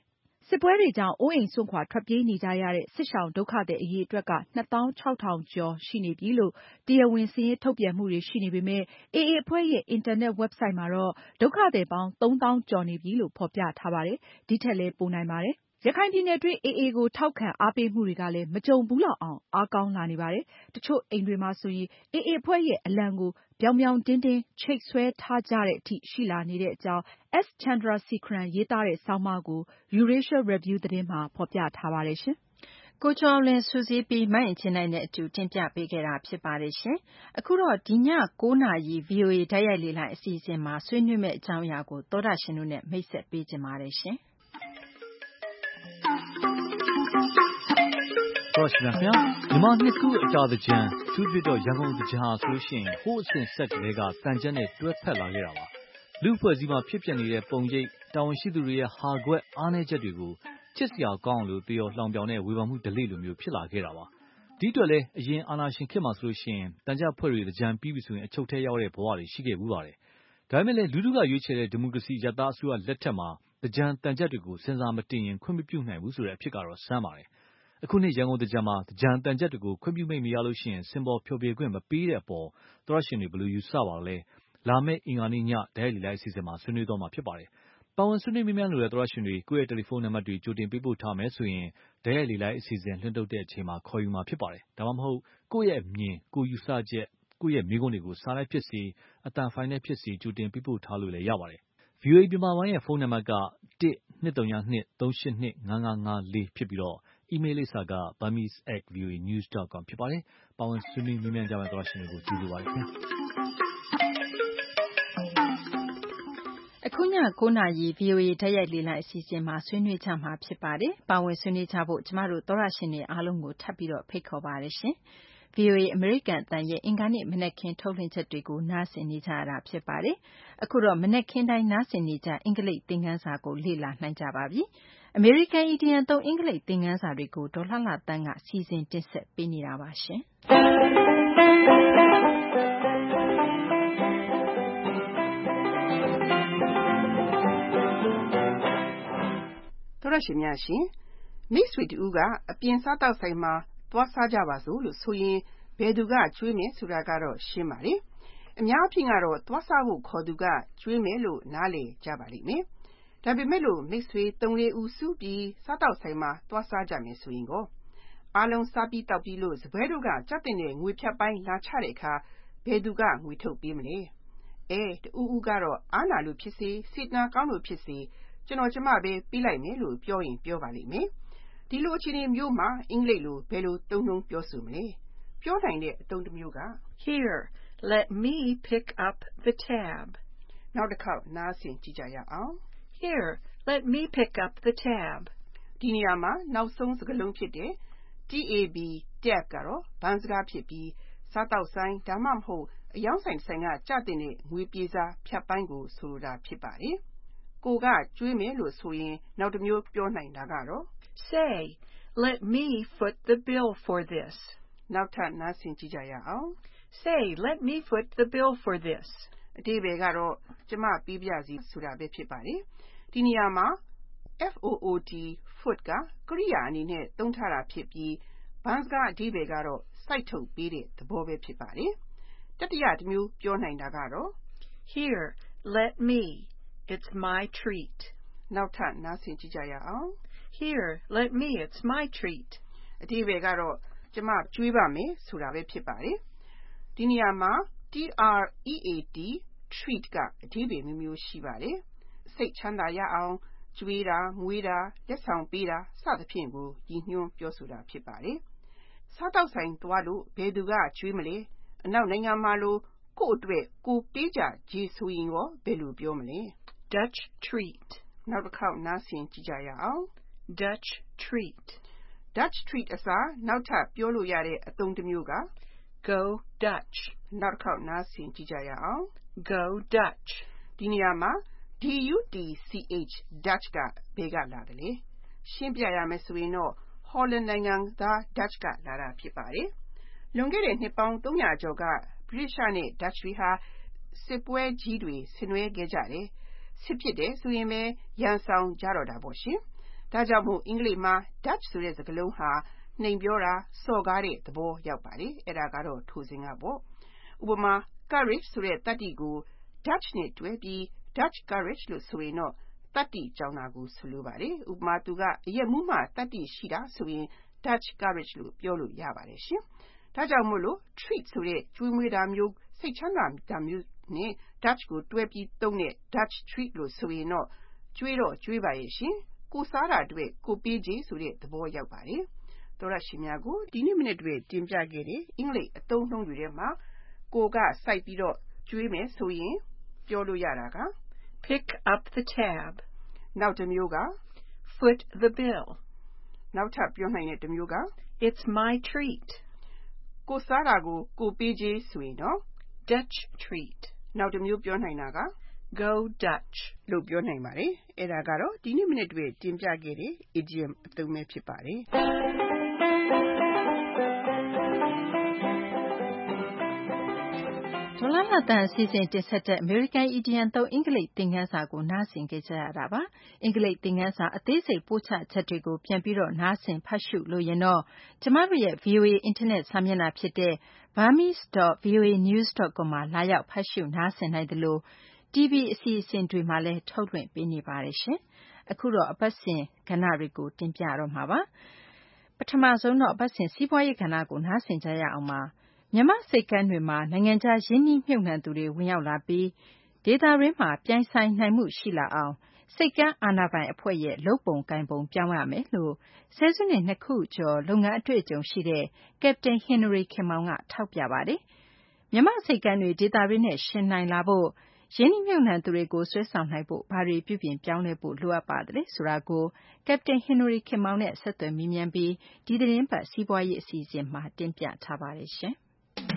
စစ်ပွဲတွေကြောင့်အိုးအိမ်စွန့်ခွာထွက်ပြေးနေကြရတဲ့စစ်ရှောင်ဒုက္ခသည်အရေအတွက်က 26,000 ကျော်ရှိနေပြီလို့တရားဝင်စာရင်းထုတ်ပြန်မှုတွေရှိနေပေမဲ့ AA အဖွဲ့ရဲ့အင်တာနက်ဝက်ဘ်ဆိုက်မှာတော့ဒုက္ခသည်ပေါင်း 3,000 ကျော်နေပြီလို့ဖေါ်ပြထားပါတယ်။ ဒီထက်လည်းပိုနိုင်ပါတယ်။ ရခိုင်ပြည်နယ်တွင်း AA ကိုထောက်ခံအားပေးမှုတွေကလည်းမကြုံဘူးလောက်အောင်အားကောင်းလာနေပါတယ်။ တချို့အိမ်တွေမှာဆိုရင် AA အဖွဲ့ရဲ့အလံကိုပြောင်ပြောင်တင်းတင်းချိတ်ဆွဲထားကြတဲ့အထိရှိလာနေတဲ့အကြောင်း S. Chandrasekaran ရေးသားတဲ့ဆောင်းပါးကို Eurasia Review သတင်းမှာဖေါ်ပြထားပါတယ်။ကိုကျော်လွင်စုစည်းပြီး မအင်ကြင်းနိုင်နဲ့အတူတင်ပြပေးခဲ့တာဖြစ်ပါတယ်။ အခုတော့ဒီည 9 နာရီ VOA တိုက်ရိုက်လေ့လာအစီအစဉ်မှာဆွေးနွေးမယ့်အကြောင်းအရာကိုသောတရှင်တို့နဲ့မိတ်ဆက်ပေးချင်ပါတယ်။မြန်မာနှစ်ကူးအတာသင်္ကြန်အထူးသဖြင့်တော့ရန်ကုန်သင်္ကြန်ဟာဆိုရင်ဟိုးအစဉ်ဆက်ကတည်းကသံချပ်နဲ့တွဲဖက်လာခဲ့တာပါ။လူ့အဖွဲ့အစည်းမှာဖြစ်ပျက်နေတဲ့ပုံရိပ်တာဝန်ရှိသူတွေရဲ့ဟာကွက်အားနည်းချက်တွေကိုချစ်စရာကောင်းအောင်သရော်လှောင်ပြောင်တဲ့ဝေဖန်မှုဓလေ့လိုမျိုးဖြစ်လာခဲ့တာပါ။ဒီအတွက်လည်းအရင်အာဏာရှင်ခေတ်မှာဆိုရင်သံချပ်အဖွဲ့တွေသင်္ကြန်ပြီးပြီဆိုရင်အချုပ်ထဲရောက်တဲ့ဘဝတွေရှိခဲ့ဘူးပါတယ်။ဒါပေမဲ့လည်းလူထုကရွေးချယ်တဲ့ဒီမိုကရေစီအရပ်သားအစိုးရလက်ထက်မှာသင်္ကြန်သံချပ်တွေကိုစဉ်းစားမတင်ရင်ခွင့်မပြုနိုင်ဘူးဆိုတဲ့အဖြစ်ကတော့ဆန်းပါတယ်။အခုနှစ်ရန်ကုန်သင်္ကြန်မှာသင်္ကြန်သံချပ်တွေကိုခွင့်ပြုမိန့်မရလို့ရှိရင်စင်ပေါ်ဖျော်ဖြေခွင့်မပေးတဲ့အပေါ်သောတရှင်တွေဘယ်လိုယူဆပါသလဲ။လာမယ့်အင်္ဂါနေ့ညတိုက်ရိုက်လေလိုက်အစီအစဉ်မှာဆွေးနွေးသွားမှာဖြစ်ပါတယ်။ပါဝင်ဆွေးနွေးမေးမြန်းလိုတဲ့သောတရှင်တွေကိုယ့်ရဲ့တယ်လီဖုန်းနံပါတ်တွေကြိုတင်ပေးပို့ထားမယ်ဆိုရင်တိုက်ရိုက်လေလိုက်အစီအစဉ်လွှင့်ထုတ်တဲ့အချိန်မှာခေါ်ယူမှာဖြစ်ပါတယ်။ဒါမှမဟုတ်ကိုယ့်ရဲ့အမြင်ကိုယ်ယူဆချက်ကိုယ့်ရဲ့မေးခွန်းတွေကိုစာနဲ့ဖြစ်စေအသံဖိုင်နဲ့ဖြစ်စေကြိုတင်ပေးပို့ထားလို့လည်းရပါတယ်။ VOA မြန်မာပိုင်းရဲ့ဖုန်းနံပါတ်က 1-202-382-5554 ဖြစ်ပြီးအီးမေးလ်လိပ်စာက burmese@voanews.com ဖြစ်ပါတယ်။ပါဝင်ဆွေးနွေးမေးမြန်းကြမယ့်သောတရှင်တွေကိုကျေးဇူးပါခင်ဗျာ။အခုည 9 နာရီ VOA တိုက်ရိုက်လေ့လာအစီအစဉ်မှာဆွေးနွေးကြမှာဖြစ်ပါတယ်။ပါဝင်ဆွေးနွေးကြဖို့ကျမတို့သောတရှင်တွေအားလုံးကိုထပ်ပြီးဖိတ်ခေါ်ပါတယ်။ VOA အမေရိကန်အသံရဲ့အင်္ဂါနေ့မနက်ခင်းထုတ်လွှင့်ချက်တွေကိုနားဆင်နေကြရတာဖြစ်ပါတယ်။အခုတော့မနက်ခင်းတိုင်းနားဆင်နေကျအင်္ဂလိပ်သင်ခန်းစာကိုလေ့လာနိုင်ကြပါပြီ။အမေရိကန်အီဒီယံသုံးအင်္ဂလိပ်သင်ခန်းစာတွေကိုဒေါ်လှလှသန်းကစီစဉ်တင်ဆက်ပေးနေတာပါ။သောတရှင်များရှင်မိတ်ဆွေတူကအပြင်စားတောက်ဆိုင်မှာသွားစားကြပါစို့လို့ဆိုရင်ဘယ်သူကကျွေးမယ်ဆိုတာကတော့ရှင်းပါတယ်။အများအပြားကတော့သွားစားဖို့ခေါ်သူကကျွေးမယ်လို့နားလည်ကြပါလိမ့်မယ်။ဒါပေမဲ့လို့မိတ်ဆွေ 3-4 ဦးစုပြီးစားတောက်ဆိုင်မှာသွားစားကြမယ်ဆိုရင်ကောအားလုံးစားပြီးတောက်ပြီးလို့စပွဲတို့ကကြက်တင်တဲ့ငွေဖြတ်ပိုင်းလာချတဲ့အခါဘယ်သူကငွေထုတ်ပေးမလဲ။တူဦးကတော့အားနာလို့ဖြစ်စေစေတနာကောင်းလို့ဖြစ်စေကျွန်တော်ကျမပဲပေးလိုက်မယ်လို့ပြောရင်ပြောပါလိမ့်မယ်။ဒီလိုအခြေအနေမျိုးမှာအင်္ဂလိပ်လိုဘယ်လိုသုံးနှုန်းပြောဆိုမလဲ။ပြောနိုင်တဲ့အသုံးတစ်မျိုးက Here, let me pick up the tab. နောက်တစ်ခေါက်နားဆင်ကြည့်ကြရအောင်။ Here, let me pick up the tab. ဒီနေရာမှာနောက်ဆုံးစကားလုံးဖြစ်တဲ့ tab tab ကတော့ဘန်းစကားဖြစ်ပြီးစားတောက်ဆိုင်ဒါမှမဟုတ်အယောင်းဆိုင်ကကြတင်တဲ့ငွေပြေစာဖြတ်ပိုင်းကိုဆိုလိုတာဖြစ်ပါတယ်။ကိုကကျွေးမယ်လို့ဆိုရင်နောက်တစ်မျိုးပြောနိုင်တာကတော့ Say, let me foot the bill for this. နောက်ထပ်နားဆင်ကြည့်ကြရအောင် Say, let me foot the bill for this. အဓိပ္ပာယ်ကတော့ကျမပေးပြစီဆိုတာပဲဖြစ်ပါတယ်။ဒီနေရာမှာ foot foot ကကရိယာအနေနဲ့သုံးထားတာဖြစ်ပြီးဘန်းစကားအဓိပ္ပာယ်ကတော့စိုက်ထုတ်ပေးတဲ့သဘောပဲဖြစ်ပါတယ်။တတိယတစ်မျိုးပြောနိုင်တာကတော့ Here, let me. It's my treat. နောက်ထပ်နားဆင်ကြည့်ကြရအောင် Here, let me. It's my treat. အဓိပ္ပာယ်ကတော့ကျမကျွေးပါမယ်ဆိုတာပဲဖြစ်ပါတယ်။ဒီနေရာမှာ treat ကအဓိပ္ပာယ်မျိုးမျိုးရှိပါတယ်။စိတ်ချမ်းသာရအောင်ကျွေးတာမွေးတာလက်ဆောင်ပေးတာစသဖြင့်ကိုရည်ညွှန်းပြောဆိုတာဖြစ်ပါတယ်။စားတောက်ဆိုင်သွားလို့ဘယ်သူကကျွေးမလဲ။အနောက်နိုင်ငံမှာလို့ကိုယ့်အတွက်ကိုပေးကြကြေးဆိုရင်ရောဘယ်လိုပြောမလဲ။ Dutch treat. နောက်တစ်ခေါက်နားဆင်ကြည့်ကြရအောင် Dutch treat. Dutch treat အစားနောက်ထပ်ပြောလို့ရတဲ့အသုံးတစ်မျိုးက Go Dutch. နောက်တစ်ခေါက်နားဆင်ကြည့်ကြရအောင် Go Dutch. ဒီနေရာမှာ Dutch ကဘယ်ကလာတယ်လဲရှင်းပြရမယ်ဆိုရင်တော့ Holland နိုင်ငံသား Dutch ကလာတာဖြစ်ပါတယ်။လွန်ခဲ့တဲ့နှစ်ပေါင်း300ကျော်က British နဲ့ Dutch တွေဟာစစ်ပွဲကြီးတွေဆင်နွှဲခဲ့ကြတယ်။စစ်ဖြစ်တယ်ဆိုရင်ပဲရန်ဆောင်ကြတော့တာပေါ့ရှင်။ဒါကြောင့်မို့အင်္ဂလိပ်မှာ Dutch ဆိုတဲ့စကားလုံးဟာနှိမ်ပြောတာစော်ကားတဲ့သဘောရောက်ပါတယ်။အဲဒါကတော့ထိုစဉ်ကပေါ့။ဥပမာ courage ဆိုတဲ့တတ္တိကို Dutch နဲ့တွဲပြီး Dutch courage လို့ဆိုရင်တော့တတ္တိကြောင်တာကိုဆိုလိုပါတယ်။ဥပမာသူကအရက်မူးမှတတ္တိရှိတာဆိုရင် Dutch courage လို့ပြောလို့ရပါတယ်ရှင်။ဒါကြောင့်မို့လို့ treat ဆိုတဲ့ကျွေးမွေးတာမျိုးစိတ်ချမ်းသာတာမျိုးနဲ့ Dutch ကိုတွဲပြီးသုံးတဲ့ Dutch treat လို့ဆိုရင်တော့ကျွေးတော့ကျွေးပါရဲ့ရှင်။ကိုစားတာအတွက်ကိုပေးခြင်းဆိုတဲ့သဘောရောက်ပါတယ်။သောရရှိများကိုဒီနေ့မိနစ်တွေတင်ပြခဲ့တဲ့အင်္ဂလိပ်အသုံးအနှုန်းတွေထဲမှာကိုကစိုက်ပြီးတော့ကျွေးမယ်ဆိုရင်ပြောလို့ရတာက Pick up the tab. နောက်တစ်မျိုးက Foot the bill. နောက်ထပ်ပြောနိုင်တဲ့တစ်မျိုးက It's my treat. ကိုစားတာကိုကိုပေးခြင်းဆိုရင်တော့ Dutch treat. နောက်တစ်မျိုးပြောနိုင်တာက Go Dutch. လို့ပြောနိုင်ပါတယ်။အဲဒါကတော့ဒီနေ့မိနစ်တွေတင်ပြခဲ့တဲ့ idiom အသုံးပဲဖြစ်ပါတယ်။ဒေါ်လာလာတန်အစီအစဉ်တင်ဆက်တဲ့ American Idiom သုံးအင်္ဂလိပ်သင်ခန်းစာကိုနားဆင်ကြရတာပါ။အင်္ဂလိပ်သင်ခန်းစာအသေးစိတ်ပို့ချချက်တွေကိုပြန်ပြီးတော့နားဆင်ဖတ်ရှုလို့ရင်တော့ကျမတို့ရဲ့ VOA အင်တာနက်စာမျက်နှာဖြစ်တဲ့ burmese.voanews.com မှာလာရောက်ဖတ်ရှုနားဆင်နိုင်တယ်လို့ TV အစီအစဉ်တွေမှာလည်းထုတ်လွှင့်ပေးနေပါတယ်ရှင်။အခုတော့အပတ်စဉ်ကဏ္ဍတွေကိုတင်ပြတော့မှာပါ။ပထမဆုံးတော့အပတ်စဉ်စီးပွားရေးကဏ္ဍကိုနားဆင်ကြရအောင်ပါ။မြန်မာစိတ်ကမ်းတွေမှာနိုင်ငံခြားရင်းနှီးမြှုပ်နှံသူတွေဝင်ရောက်လာပြီးဒေသတွင်းမှာပြိုင်ဆိုင်နိုင်မှုရှိလာအောင်စိတ်ကမ်းအာဏာပိုင်အဖွဲ့ရဲ့လုပ်ပုံကိုင်ပုံပြောင်းရမယ်လို့ဆယ်စုနှစ်2ခုကျော်လုပ်ငန်းအတွေ့အကြုံရှိတဲ့ကပတိန်ဟင်နရီခင်မောင်ကထောက်ပြပါတယ်။မြန်မာစိတ်ကမ်းတွေဒေသတွင်းနဲ့ရှင်နိုင်လာဖို့ရင်းနှီးမြှုပ်နှံသူတွေကိုဆွဲဆောင်နိုင်ဖို့ဘာတွေပြုပြင်ပြောင်းလဲဖို့လိုအပ်ပါသလဲဆိုတာကိုကပတိန်ဟင်နရီခင်မောင်နဲ့ဆက်သွယ်မေးမြန်းပြီးဒီသတင်းပတ်စီးပွားရေးအစီအစဉ်မှာတင်ပြထားပါတယ်ရှင်။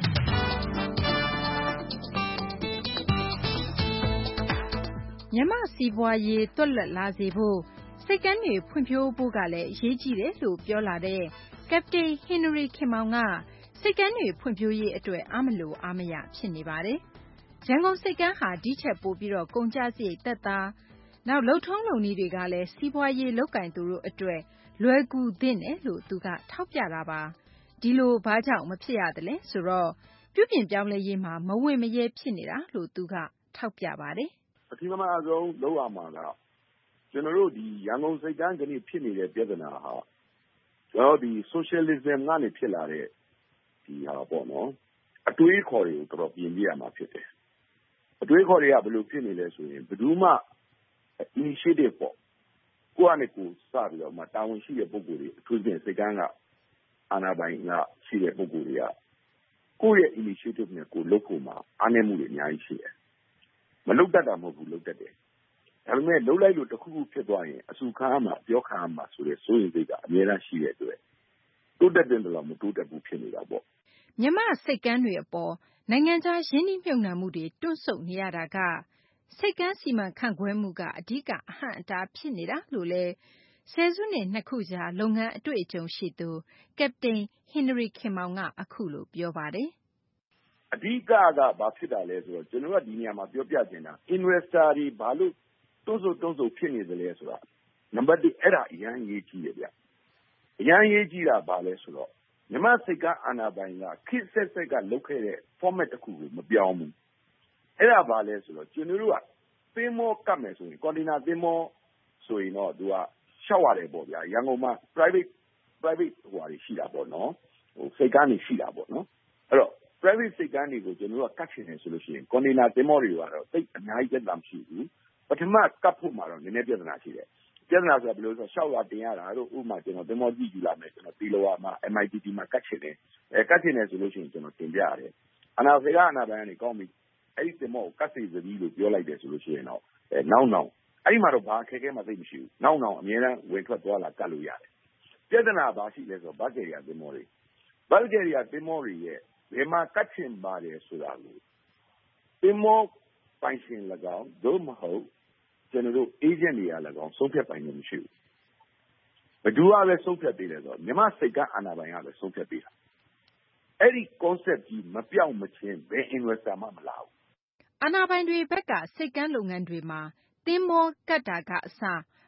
မြန်မာစီးပွားရေးသွက်လက်လာစေဖို့စိတ်ကမ်းတွေဖွံ့ဖြိုးဖို့ကလည်းအရေးကြီးတယ်လို့ပြောလာတဲ့ကပတိန်ဟင်နရီခင်မောင်ကစိတ်ကမ်းတွေဖွံ့ဖြိုးရေးအတွက်အားမလိုအားမရဖြစ်နေပါတယ်။ရန်ကုန်စိတ်ကမ်းဟာဒီထက်ပိုပြီးတော့ကုန်ကျစရိတ်သက်သာနောက်လုပ်ထုံးလုပ်နည်းတွေကလည်းစီးပွားရေးလုပ်ကင်သူတို့အတွက်လွယ်ကူသင့်တယ်လို့သူကထောက်ပြတာပါ။ဒီလိုဘာကြောင့်မဖြစ်ရသလဲဆိုတော့ပြုပြင်ပြောင်းလဲရေးမှာမဝင်မရဲဖြစ်နေတာလို့သူကထောက်ပြပါတယ်။အထူးမှဆုံးလုပ်ရမှာကကျွန်တော်တို့ဒီရန်ကုန်စိတ်ကမ်းကနေဖြစ်နေတဲ့ပြဿနာဟာကျွန်တော်ဒီ socialism ကနေဖြစ်လာတဲ့ဒီဟာပေါ့နော်အတွေးခေါ်တွေကိုတော်တော်ပြင်ပြရမှာဖြစ်တယ်။အတွေးခေါ်တွေကဘယ်လိုဖြစ်နေလဲဆိုရင်ဘယ်သူမှ initiative ပေါ့ကိုယ့်အနေကိုစပြီးတော့မှတာဝန်ရှိတဲ့ပုဂ္ဂိုလ်တွေအထူးဖြင့်စိတ်ကမ်းကအာဏာပိုင်ကရှိတဲ့ပုဂ္ဂိုလ်တွေကကိုယ့်ရဲ့ initiative နဲ့ကိုယ်လုပ်ဖို့မှာအားနည်းမှုတွေအများကြီးရှိတယ်။မလုပ်တတ်တာမဟုတ်ဘူးလုပ်တတ်တယ်။ဒါပေမဲ့လုပ်လိုက်လို့တစ်ခုခုဖြစ်သွားရင်အဆူခံရမှာပြောခံရမှာဆိုတဲ့စိုးရိမ်စိတ်ကအများကြီးရှိတဲ့အတွက်တိုးတက်တဲ့တော့မတိုးတက်ဘူးဖြစ်နေတာပေါ့။မြန်မာစိတ်ကမ်းတွေအပေါ်နိုင်ငံခြားရင်းနှီးမြှုပ်နှံမှုတွေတွန့်ဆုတ်နေရတာကစိတ်ကမ်းစီမံခန့်ခွဲမှုကအဓိကအဟန့်အတားဖြစ်နေတာလို့လည်းဆယ်စုနှစ်2ခုကြာလုပ်ငန်းအတွေ့အကြုံရှိသူကပတိန်ဟင်နရီခင်မောင်ကအခုလိုပြောပါတယ်။အဓိကဘာဖြစ်တာလဲဆိုတော့ကျွန်တော်ကဒီနေရာမှာပြောပြချင်တာ investor တွေဘာလို့တွန့်ဆုတ်ဖြစ်နေသလဲဆိုတာနံပါတ်1အဲ့ဒါအရန်ရေးကြည့်ရဗျ။အရန်ရေးကြည့်တာဘာလဲဆိုတော့မြန်မာစိတ်ကအာဏာပိုင်ကခစ်ဆက်ဆက်ကလုပ်ခဲ့တဲ့ format တစ်ခုကိုမပြောင်းဘူး။အဲ့ဒါဘာလဲဆိုတော့ကျွန်တော်တို့ကသင်းမောကတ်မယ်ဆိုရင်ကွန်တိန်နာသင်းမောဆိုရင်တော့သူကရှောက်ရတယ်ပေါ့ဗျာ။ရန်ကုန်မှာ private ဟိုဟာတွေရှိတာပေါ့နော်။ဟိုစိတ်ကမ်းတွေရှိတာပေါ့နော်။အဲ့တော့ private စိတ်ကမ်းတွေကိုကျွန်တော်တို့ကကတ်ချင်တယ်ဆိုလို့ရှိရင်ကွန်တိန်နာသင်းမောတွေကတော့တိတ်အများကြီးပြဿနာမရှိဘူး။ပထမကတ်ဖို့မှာတော့နည်းနည်းပြဿနာရှိတယ်။ပြဿနာဆိုတာဘယ်လိုဆိုတော့ရှောက်ရတင်ရတာတို့ဥပမာကျွန်တော်သင်းမောကြည့်ယူလာမယ်ကျွန်တော်တီလိုဝါမှာ MITT မှာကတ်ချင်တယ်။ကတ်ချင်တယ်ဆိုလို့ရှိရင်ကျွန်တော်တင်ပြရတယ်။အနာဖေကအနာပိုင်ကနေကောင်းပြီအဲ့ဒီသင်းမောကိုကတ်စီစပြီးလို့ပြောလိုက်တယ်ဆိုလို့ရှိရင်တော့နောက်အဲ့ဒီမှာတော့ဘာအခက်အခဲမှသိမရှိဘူး။နောက်အများအားဝင်ထွက်သွားလာကတ်လို့ရတယ်။ပြဿနာဘာရှိလဲဆိုတော့ဘတ်ကယ်ရီယာသင်းမောတွေဘတ်ကယ်ရီယာသင်းမောတွေရဲ့ဘယ်မှာကတ်ချင်ပါတယ်ဆိုတာကိုသင်းမောပိုင်ရှင်၎င်းဒို့မဟုတ်ကျွန်တော်တို့ agent တွေက၎င်းဆုံးဖြတ်ပိုင်ခွင့်မရှိဘူး။ဘယ်သူကပဲဆုံးဖြတ်ပေးတယ်ဆိုတော့မြန်မာစိတ်ကအာဏာပိုင်ကပဲဆုံးဖြတ်ပေးတာ။အဲ့ဒီ concept ကြီးမပြောင်းမချင်းဘယ် investor မှမလာဘူး။အာဏာပိုင်တွေဘက်ကစိတ်ကမ်းလုပ်ငန်းတွေမှာသင်းမောကတ်တာကအစ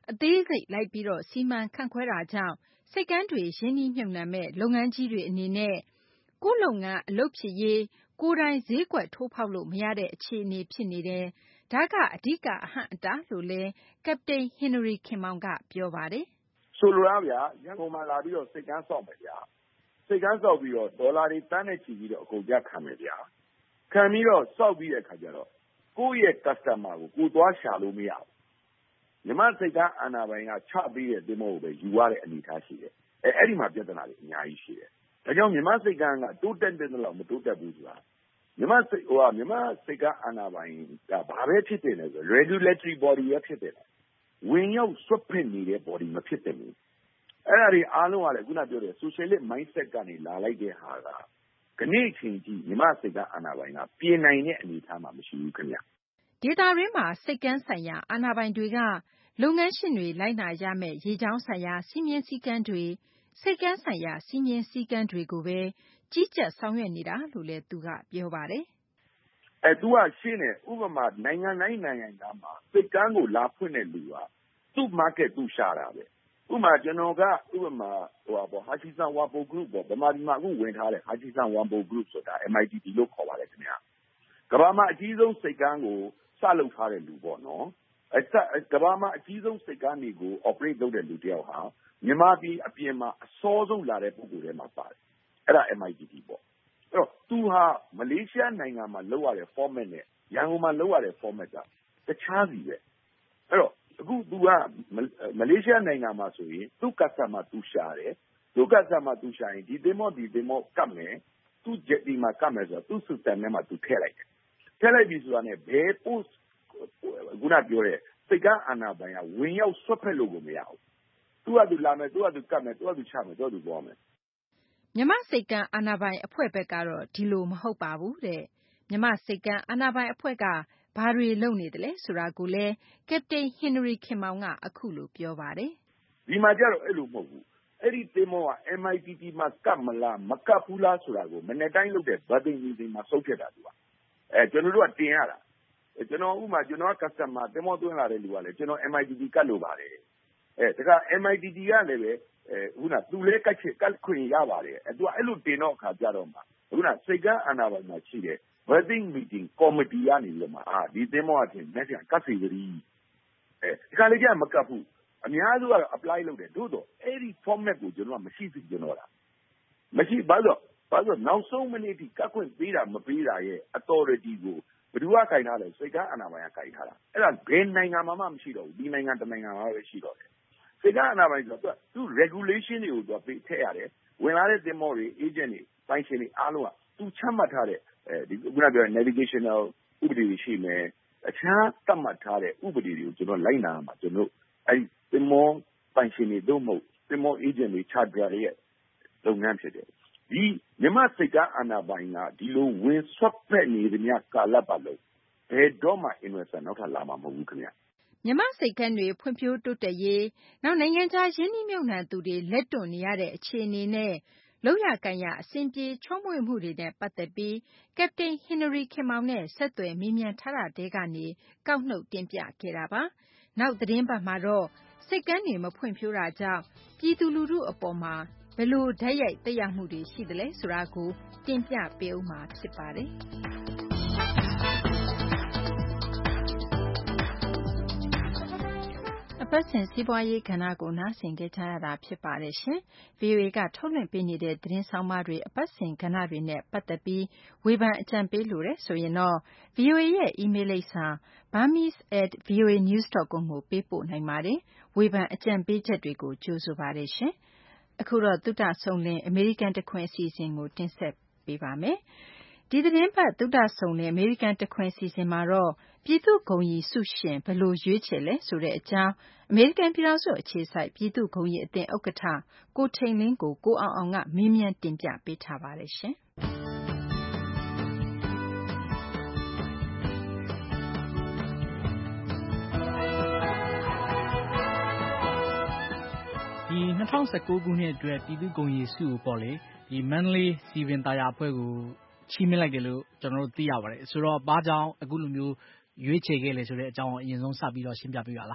အသေးစိတ်လိုက်ပြီးစီမံခန့်ခွဲတာကြောင့်ဆိပ်ကမ်းတွေရင်းနှီးမြှုပ်နှံမဲ့လုပ်ငန်းကြီးတွေအနေနဲ့ကိုယ့်လုပ်ငန်းအလုပ်ဖြစ်ရေးကိုယ်တိုင်ဈေးကွက်ထိုးဖောက်လို့မရတဲ့အခြေအနေဖြစ်နေတယ်။ဒါကအဓိကအဟန့်အတားလို့လည်းကပတိန်ဟင်နရီခင်မောင်ကပြောပါတယ်။ဆိုလိုတာဗျာရန်ကုန်မှာလာပြီးတော့စိတ်ကန်းဆောက်မယ်ဗျာ။စိတ်ကန်းဆောက်ပြီးတော့ဒေါ်လာတွေတန်းနဲ့ချီပြီးတော့အကုန်ကြခံမယ်ဗျာ။ခံပြီးတော့ဆောက်ပြီးတဲ့အခါကျတော့ကိုယ့်ရဲ့ customer ကိုသွားရှာလို့မရဘူး။မြမစိတ်ကန်းအာဏာပိုင်ကချပေးတဲ့သင်္ဘောကိုပဲယူရတဲ့အနေအထားရှိတယ်။အဲ့ဒီမှာပြဿနာတွေအများကြီးရှိတယ်။ဒါကြောင့်မြမစိတ်ကန်းကတိုးတက်တဲ့လောက်မတိုးတက်ဘူးဆိုတာမြမစိတ်ကန်းအာဏာပိုင်ကဘာပဲဖြစ်တယ်လဲဆို regulatory body ရဖြစ်တယ်။ဝင်ရောက်ဆွတ်ဖက်နေတဲ့ body မဖြစ်တယ်ဘူး။အဲ့ဒါတွေအားလုံးကလည်းခုနပြောတဲ့ socialist mindset ကနေလာလိုက်တဲ့ဟာကခဏအချိန်ကြီးမြမစိတ်ကန်းအာဏာပိုင်ကပြင်နိုင်တဲ့အနေအထားမှာမရှိဘူးခင်ဗျ။ဒေတာရင်းမှာစိတ်ကန်းဆိုင်ရာအာဏာပိုင်တွေကလုပ်ငန်းရှင်တွေလိုက်နာရမယ့်ရေကြောင်းဆိုင်ရာစီမင်းစည်းကမ်းတွေစိတ်ကန်းဆိုင်ရာစီမင်းစည်းကမ်းတွေကိုပဲကြီးကြပ်ဆောင်ရွက်နေတာလို့လည်းသူကပြောပါတယ်။သူကရှင်းတယ်ဥပမာနိုင်ငံတိုင်းနိုင်ငံသားမှာစိတ်ကန်းကိုလာဖွင့်တဲ့လူကသူ့ market သူရှာတာပဲ။ဥပမာကျွန်တော်ကဟာချီဆန်ဝါပို group ပေါ့ဗမာပြည်မှာအခုဝင်ထားတဲ့ဟာချီဆန်ဝါပို group ဆိုတာ MITT လို့ခေါ်ပါတယ်ခင်ဗျာ။ကမ္ဘာမှာအကြီးဆုံးစိတ်ကန်းကိုစလုပ်ထားတဲ့လူပေါ့နော်။ကမ္ဘာမှာအကြီးဆုံးစိတ်ကန်းတွေကို operate လုပ်တဲ့လူတယောက်ဟာမြန်မာပြည်အပြင်မှာအစောဆုံးလာတဲ့ပုဂ္ဂိုလ်တွေမှာပါတယ်။အဲ့ဒါ MITT ပေါ့။အဲ့တော့သူဟာမလေးရှားနိုင်ငံမှာလုပ်ရတဲ့ format နဲ့ရန်ကုန်မှာလုပ်ရတဲ့ format ကတခြားစီပဲ။အဲ့တော့အခုသူကမလေးရှားနိုင်ငံမှာဆိုရင်သူ့ customer သူရှာတယ်။သူ့ customer သူရှာရင်ဒီသင်္ဘောကတ်မယ်။သူ့ jetty မှာကတ်မယ်ဆိုတော့သူ့ system ထဲမှာသူထည့်လိုက်တယ်။ထည့်လိုက်ပြီဆိုတာနဲ့ဘယ် post ခုနပြောတဲ့စိတ်ကန်းအာဏာပိုင်ကဝင်ရောက်ဆွတ်ဖက်လို့ကိုမရဘူး။သူကသူလာမယ်သူကသူကတ်မယ်သူကသူချမယ်သူကသူသွားမယ်။မြမစိတ်ကန်းအာဏာပိုင်အဖွဲ့ဘက်ကတော့ဒီလိုမဟုတ်ပါဘူးတဲ့။မြမစိတ်ကန်းအာဏာပိုင်အဖွဲ့ကဘာတွေလုပ်နေတယ်လဲဆိုတာကိုလည်းကပတိန်ဟင်နရီခင်မောင်ကအခုလိုပြောပါတယ်။ဒီမှာကျတော့အဲ့လိုမဟုတ်ဘူး။အဲ့ဒီသင်္ဘောက MITT မှာကတ်မလားမကတ်ဘူးလားဆိုတာကိုမနေ့တိုင်းလုပ်တဲ့ berthing meeting မှာဆုံးဖြတ်တာသူက။ကျွန်တော်တို့ကတင်ရတာ။ကျွန်တော်က customer သင်္ဘောသွင်းလာတဲ့လူကလည်းကျွန်တော် MITT ကတ်လို့ပါတယ်။ဒါက MITT ကလည်းပဲသူလည်းကတ်ခွင့်ရပါတယ်။သူကအဲ့လိုတင်တော့အခါကြတော့မှစိတ်ကန်းအာဏာပိုင်မှာရှိတဲ့ berthing meeting committee ကနေပြီးတော့မှဒီသင်္ဘောကတင်လက်ကတ်စီကလေးဒီကလေးကမကတ်ဘူးအများစုကတော့ apply လုပ်တယ်သို့တော့အဲ့ဒီ format ကိုကျွန်တော်ကမရှိဘူးကျွန်တော်ကမရှိဘာလို့နောက်ဆုံးမိနစ်ထိကတ်ခွင့်ပေးတာမပေးတာရဲ့ authority ကိုဘယ်သူကကင်ထားလဲစိတ်ကန်းအာဏာပိုင်ကကင်ထားတာအဲ့ဒါဘယ်နိုင်ငံမှာမှမရှိတော့ဘူးဒီနိုင်ငံတစ်နိုင်ငံမှာပဲရှိတော့တယ်စိတ်ကန်းအာဏာပိုင်ဆိုတော့သူ regulation တွေကိုသူထည့်ရတယ်ဝင်လာတဲ့သင်္ဘောတွေ agent တွေပိုင်ရှင်တွေအားလုံးကသူချမှတ်ထားတဲ့ဒီခုနပြော navigational ဥပဒေတွေရှိမယ်အခြားသတ်မှတ်ထားတဲ့ဥပဒေတွေကိုကျွန်တော်လိုက်နာမှာကျွန်တော်အဲ့ဒီသင်္ဘောပိုင်ရှင်တွေတို့မဟုတ်သင်္ဘော agent တွေ charter တွေရဲ့လုပ်ငန်းဖြစ်တယ်ဒီမြမစိတ်ကန်းအာဏာပိုင်ကဒီလိုဝင်ဆွတ်ဖက်နေတဲ့မြကာလပတ်လုံးဘယ်တော့မှ investor နောက်ထပ်လာမှာမဟုတ်ဘူးခင်ဗျမြမစိတ်ကန်းတွေဖွံ့ဖြိုးတိုးတက်ရေးနောက်နိုင်ငံခြားရင်းနှီးမြှုပ်နှံသူတွေလက်တွန့်နေရတဲ့အခြေအနေနဲ့လောက်ရကန်ရအစဉ်ပြေချောမွေ့မှုတွေနဲ့ပတ်သက်ပြီးကပတိန်ဟင်နရီခင်မောင်နဲ့ဆက်သွယ်မေးမြန်းထားတာတဲကနေကောက်နှုတ်တင်ပြခဲ့တာပါနောက်သတင်းပတ်မှာတော့စိတ်ကန်းတွေမဖွံ့ဖြိုးတာကြောင့်ပြည်သူလူထုအပေါ်မှာဘယ်လိုဓာတ်ရိုက်သက်ရောက်မှုတွေရှိသလဲဆိုတာကိုတင်ပြပေးဦးမှာဖြစ်ပါတယ်အပတ်စဉ်စီးပွားရေးကဏ္ဍကိုနားဆင်ကြရတာဖြစ်ပါတယ်ရှင်။ VOA ကထုတ်လွှင့်ပေးနေတဲ့သတင်းဆောင်မတွေအပတ်စဉ်ကဏ္ဍတွေနဲ့ပတ်သက်ပြီးဝေဖန်အကြံပေးလိုတဲ့ဆိုရင်တော့ VOA ရဲ့ email လိပ်စာ burmese@voanews.com ကိုပေးပို့နိုင်ပါတယ်။ဝေဖန်အကြံပေးချက်တွေကိုကြိုဆိုပါတယ်ရှင်။အခုတော့သုတဆုံလင်အမေရိကန်တခွင်အစီအစဉ်ကိုတင်ဆက်ပေးပါမယ်။ဒီသတင်းပတ်သုတဆုံလင်အမေရိကန်တခွင်အစီအစဉ်မှာတော့ပြည်သူ့ဂုဏ်ရည်ဆုရှင်ဘယ်လိုရွေးချယ်လဲဆိုတဲ့အကြောင်းအမေရိကန်ပြည်ထောင်စုအခြေစိုက်ပြည်သူ့ဂုဏ်ရည်အသင်းဥက္ကဋ္ဌကိုထိန်လင်းကိုကိုအောင်အောင်ကမေးမြန်းတင်ပြပေးထားပါတယ်ရှင်။ဒီ2019ခုနှစ်အတွက်ပြည်သူ့ဂုဏ်ရည်ဆုကိုပေါ့လေဒီမန္တလေးစီဗင်သာယာအဖွဲ့ကိုချီးမြှင့်လိုက်တယ်လို့ကျွန်တော်တို့သိရပါတယ်ဆိုတော့ဘာကြောင့်အခုလိုမျိုးရွေးချယ်ခဲ့လဲဆိုတဲ့အကြောင်းအရင်ဆုံးစပြီးတော့ရှင်းပြပေးပါလား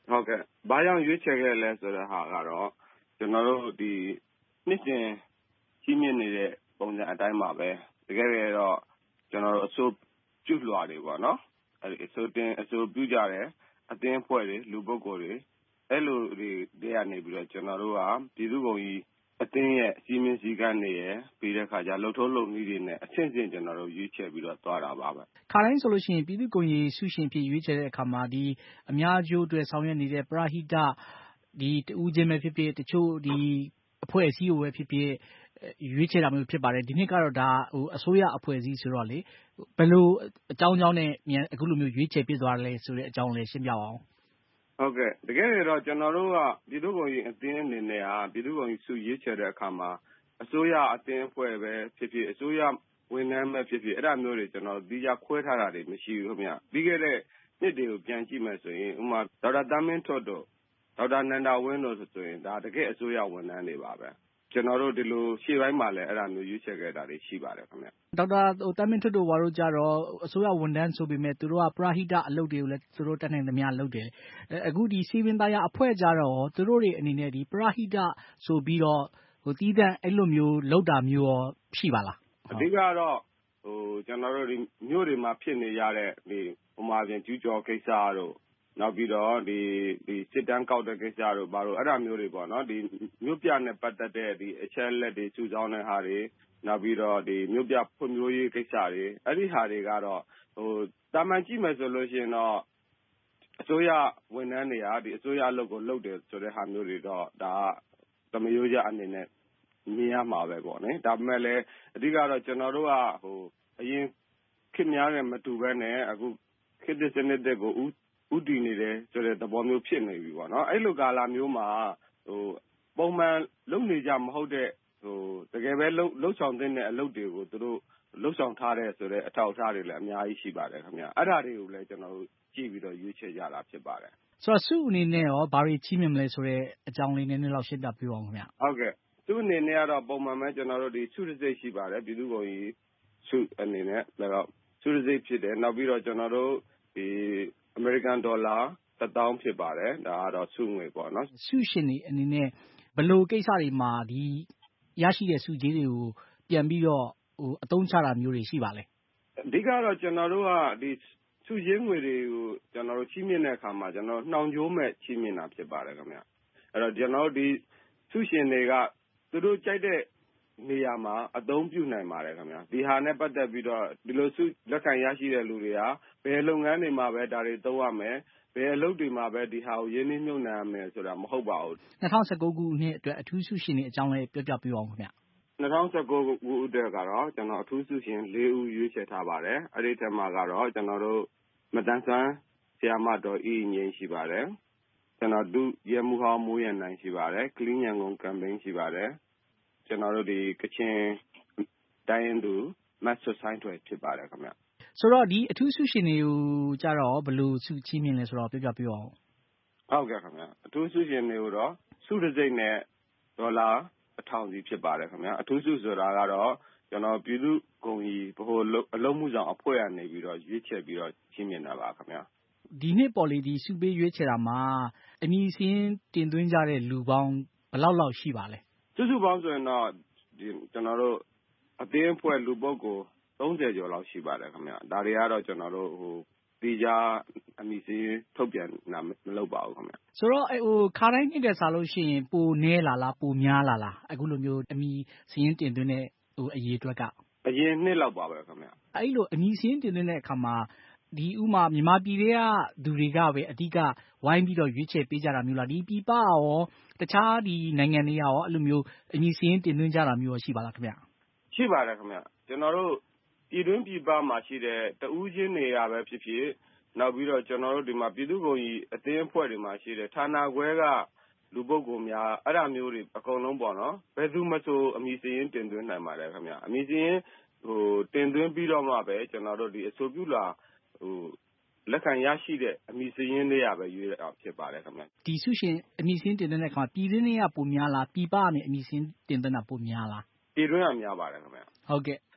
ဟုတ်ကဲ့ဘာကြောင့်ရွေးချယ်ခဲ့လဲဆိုတဲ့ဟာကတော့ကျွန်တော်တို့ဒီနှစ်စဉ်ကြီးမြင့်နေတဲ့ပုံစံအတိုင်းပါပဲတကယ်တော့ကျွန်တော်တို့အစိုးပြုလွှာတွေပေါ့နော်အဲဒီအစိုးပြုကြတယ်အသင်းအဖွဲ့တွေလူပုဂ္ဂိုလ်တွေအဲ့လိုတွေကနေပြီးတော့ကျွန်တော်တို့ကပြည်သူ့ဂုဏ်ကြီးအသင်းရဲ့စီမင်းစည်းကမ်းတွေရယ်ပြီးတဲ့အခါကျလှုပ်ထုံးလုပ်နည်းတွေနဲ့အဆင့်ဆင့်ကျွန်တော်တို့ရွေးချယ်ပြီးတော့သွားတာပါပဲခါတိုင်းဆိုလို့ရှိရင်ပြည်သူ့ဂုဏ်ကြီးဆုရှင်ဖြစ်ရွေးချယ်တဲ့အခါမှာဒီအများအကျိုးအတွက်ဆောင်ရွက်နေတဲ့ပရဟိတဒီတူးချင်းပဲဖြစ်ဖြစ်တချို့ဒီအဖွဲ့အစည်းကိုပဲဖြစ်ဖြစ်ရွေးချယ်တာမျိုးဖြစ်ပါတယ်ဒီနှစ်ကတော့ဒါအစိုးရအဖွဲ့အစည်းဆိုတော့လေဘယ်လိုအကြောင်းနဲ့အခုလိုမျိုးရွေးချယ်ဖြစ်သွားတယ်လဲဆိုတဲ့အကြောင်းလေးရှင်းပြပါအောင်ဟုတ်ကဲ့တကယ်တော့ကျွန်တော်တို့ကပြည်သူ့ဂုဏ်ကြီးအသင်းအနေနဲ့ကပြည်သူ့ဂုဏ်ကြီးဆုရွေးချယ်တဲ့အခါမှာအစိုးရအသင်းအဖွဲ့ပဲဖြစ်ဖြစ်အစိုးရဝန်ထမ်းပဲဖြစ်ဖြစ်အဲ့ဒါမျိုးတွေကျွန်တော်ဒီကြခွဲထားတာတွေမရှိဘူးခင်ဗျပြီးခဲ့တဲ့နှစ်တွေကိုပြန်ကြည့်မယ်ဆိုရင်ဥပမာဒေါက်တာတမ်းမင်းထွတ်တို့ဒေါက်တာနန္ဒဝင်းတို့ဆိုရင်ဒါတကယ်အစိုးရဝန်ထမ်းတွေပါပဲကျွန်တော်တို့ဒီလိုရှေ့ပိုင်းမှာလည်းအဲ့ဒါမျိုးရွေးချယ်ခဲ့တာတွေရှိပါတယ်ခင်ဗျဒေါက်တာတမ်းမင်းထွတ်တို့ဘာလို့ကြတော့အစိုးရဝန်ထမ်းဆိုပေမဲ့သူတို့ကပရဟိတအလုပ်တွေကိုလည်းသူတို့တက်နိုင်သမျှလုပ်တယ်အခုဒီစီဗင်သားရအဖွဲ့ကြတော့သူတို့တွေအနေနဲ့ဒီပရဟိတဆိုပြီးတော့တီးသန့်အဲ့လိုမျိုးလုပ်တာမျိုးရောရှိပါလားအဓိကတော့ကျွန်တော်တို့ဒီမြို့တွေမှာဖြစ်နေရတဲ့ဒီဥမာပြင်ကျူးကျော်ကိစ္စတို့နောက်ပြီးတော့ဒီစစ်တမ်းကောက်တဲ့ကိစ္စတို့ဘာလို့အဲ့ဒါမျိုးတွေပေါ့နော်ဒီမြို့ပြနဲ့ပတ်သက်တဲ့ဒီအချက်လက်တွေစုဆောင်းတဲ့ဟာတွေနောက်ပြီးတော့ဒီမြို့ပြဖွံ့ဖြိုးရေးကိစ္စတွေအဲ့ဒီဟာတွေကတော့တာမန်ကြည့်မယ်ဆိုလို့ရှိရင်တော့အစိုးရဝန်ထမ်းတွေကဒီအစိုးရအလုပ်ကိုလုပ်တယ်ဆိုတဲ့ဟာမျိုးတွေတော့ဒါကသမယောကြအနေနဲ့မြင်ရမှာပဲပေါ့နော်ဒါပေမဲ့လည်းအဓိကတော့ကျွန်တော်တို့ကအရင်ခေတ်များနဲ့မတူဘဲနဲ့အခုခေတ်သစ်စနစ်တွေကိုဥတည်နေတယ်ဆိုတဲ့သဘောမျိုးဖြစ်နေပြီပေါ့နော်အဲ့လိုကာလမျိုးမှာပုံမှန်လုပ်နေကြမဟုတ်တဲ့တကယ်ပဲလှုပ်ဆောင်တဲ့အလုပ်တွေကိုသူတို့လှုပ်ဆောင်ထားတဲ့ဆိုတဲ့အထောက်အထားတွေလည်းအများကြီးရှိပါတယ်ခင်ဗျအဲ့ဒါတွေကိုလည်းကျွန်တော်တို့ကြည့်ပြီးတော့ရွေးချယ်ကြတာဖြစ်ပါတယ်ဆိုတော့စုအနေနဲ့ရောဘာတွေကြီးမြင်မလဲဆိုတဲ့အကြောင်းလေးနည်းနည်းလောက်ရှင်းပြပြပါဦးခင်ဗျဟုတ်ကဲ့သူ့အနေနဲ့ကတော့ပုံမှန်ပဲကျွန်တော်တို့ဒီစုတစိတ်ရှိပါတယ်ပြည်သူ့ဂုဏ်ကြီးစုအနေနဲ့တော့စုတစိတ်ဖြစ်တယ်နောက်ပြီးတော့ကျွန်တော်တို့ဒီအမေရိကန်ဒေါ်လာ1000ဖြစ်ပါတယ်ဒါကတော့စုငွေပေါ့နော်စုရှင်တွေအနေနဲ့ဘယ်လိုကိစ္စတွေမှာဒီရရှိတဲ့စုကြီးတွေကိုပြန်ပြီးတော့အသုံးချတာမျိုးတွေရှိပါလဲအဓိကတော့ကျွန်တော်တို့ကဒီစုရင်းငွေတွေကိုကျွန်တော်တို့ချီးမြှင့်တဲ့အခါမှာကျွန်တော်နှောင်ကြိုးမဲ့ချီးမြှင့်တာဖြစ်ပါတယ်ခင်ဗျအဲ့တော့ကျွန်တော်တို့ဒီစုရှင်တွေကသူတို့ကြိုက်တဲ့နေရာမှာအသုံးပြုနိုင်ပါတယ်ခင်ဗျဒီဟာနဲ့ပတ်သက်ပြီးတော့ဒီလိုစုလက်ခံရရှိတဲ့လူတွေကဘယ်လုပ်ငန်းတွေမှာပဲဒါတွေသုံးရမယ်ဘယ်အလုပ်တွေမှာပဲဒီဟာကိုရင်းနှီးမြှုပ်နှံရမယ်ဆိုတာမဟုတ်ပါဘူး 2019ခုနှစ်အတွက်အထူးဆုရှင်တွေအကြောင်းလေးပြောပြပေးပါဦးခင်ဗျ 2019ခုအတွက်ကတော့ကျွန်တော်အထူးဆုရှင်4ဦးရွေးချယ်ထားပါတယ်အဲ့ဒီထဲမှာကတော့ကျွန်တော်တို့မတန်ဆန်းဆရာမတော်ဤငိမ့်ရှိပါတယ်ကျွန်တော်ဒုရဲမှုဟောင်းမိုးရန်နိုင်ရှိပါတယ်ကလင်းရန်ကုန်ကမ်ပိန်းရှိပါတယ်ကျွန်တော်တို့ဒီကချင်တိုင်းရင်းသူမတ်ဆွဆိုင်ထွယ်ဖြစ်ပါတယ်ခင်ဗျဆိုတော့ဒီအထူးဆုရှင်တွေကိုကြတော့ဘယ်လိုဆုချီးမြှင့်လဲဆိုတော့ပြောပြပေးပါဦးဟုတ်ကဲ့ခင်ဗျအထူးဆုရှင်တွေကိုတော့ဆုတစ်စိမ့်နဲ့ဒေါ်လာ1000စီဖြစ်ပါတယ်ခင်ဗျအထူးဆုဆိုတာကတော့ကျွန်တော်ပြည်သူ့ဂုဏ်ကြီးဗဟိုအလုံးမှုဆောင်အဖွဲ့ကနေပြီးတော့ရွေးချယ်ပြီးတော့ချီးမြှင့်တာပါခင်ဗျဒီနှစ်ပေါ်လေဒီဆုပေးရွေးချယ်တာမှာအမည်စင်းတင်သွင်းကြတဲ့လူပေါင်းဘယ်လောက်ရှိပါလဲစုစုပေါင်းဆိုရင်တော့ကျွန်တော်တို့အသင်းအဖွဲ့လူပုဂ္ဂိုလ်30ကျော်လောက်ရှိပါတယ်ခင်ဗျဒါတွေကတော့ကျွန်တော်တို့တီးခြားအမည်စင်းထုတ်ပြန်တာမလုပ်ပါဘူးခင်ဗျဆိုတော့ခါတိုင်းနှစ်တဲ့စားလို့ရှိရင်ပိုနည်းလာလားပိုများလာလားအခုလိုမျိုးအမည်စင်းတင်သွင်းတဲ့အရေးအတွက်ကအရင်နှစ်လောက်ပါပဲခင်ဗျအဲ့လိုအမည်စင်းတင်သွင်းတဲ့အခါမှာဒီဥမာမြန်မာပြည်တွေကသူတွေကပဲအဓိကဝိုင်းပြီးတော့ရွေးချယ်ပေးကြတာမျိုးလားဒီပြည်ပရောတခြားဒီနိုင်ငံတွေရောအဲ့လိုမျိုးအမည်စင်းတင်သွင်းကြတာမျိုးရှိပါလားခင်ဗျရှိပါတယ်ခင်ဗျကျွန်တော်တို့ပြည်တွင်းပြည်ပမှာရှိတဲ့တဦးချင်းနေရာပဲဖြစ်ဖြစ်နောက်ပြီးတော့ကျွန်တော်တို့ဒီမှာပြည်သူ့ဂုဏ်ကြီးအသင်းအဖွဲ့တွေမှာရှိတဲ့ဌာနခွဲကလူပုဂ္ဂိုလ်များအဲ့ဒါမျိုးတွေအကုန်လုံးပေါ့နော်ဘယ်သူမှဆိုအမည်စင်းတင်သွင်းနိုင်ပါတယ်ခင်ဗျအမည်စင်းတင်သွင်းပြီးတော့မှပဲကျွန်တော်တို့ဒီအဆိုပြုလာလက်ခံရရှိတဲ့အမည်စင်းတွေရပဲရွေးတာဖြစ်ပါတယ်ခင်ဗျဒီဆုရှင်အမည်စင်းတင်သွင်းတဲ့အခါမှာပြည်တွင်းတွေကပိုများလားပြည်ပကနေအမည်စင်းတင်သွင်းတာပိုများလားပြည်တွင်းကများပါတယ်ခင်ဗျဟုတ်ကဲ့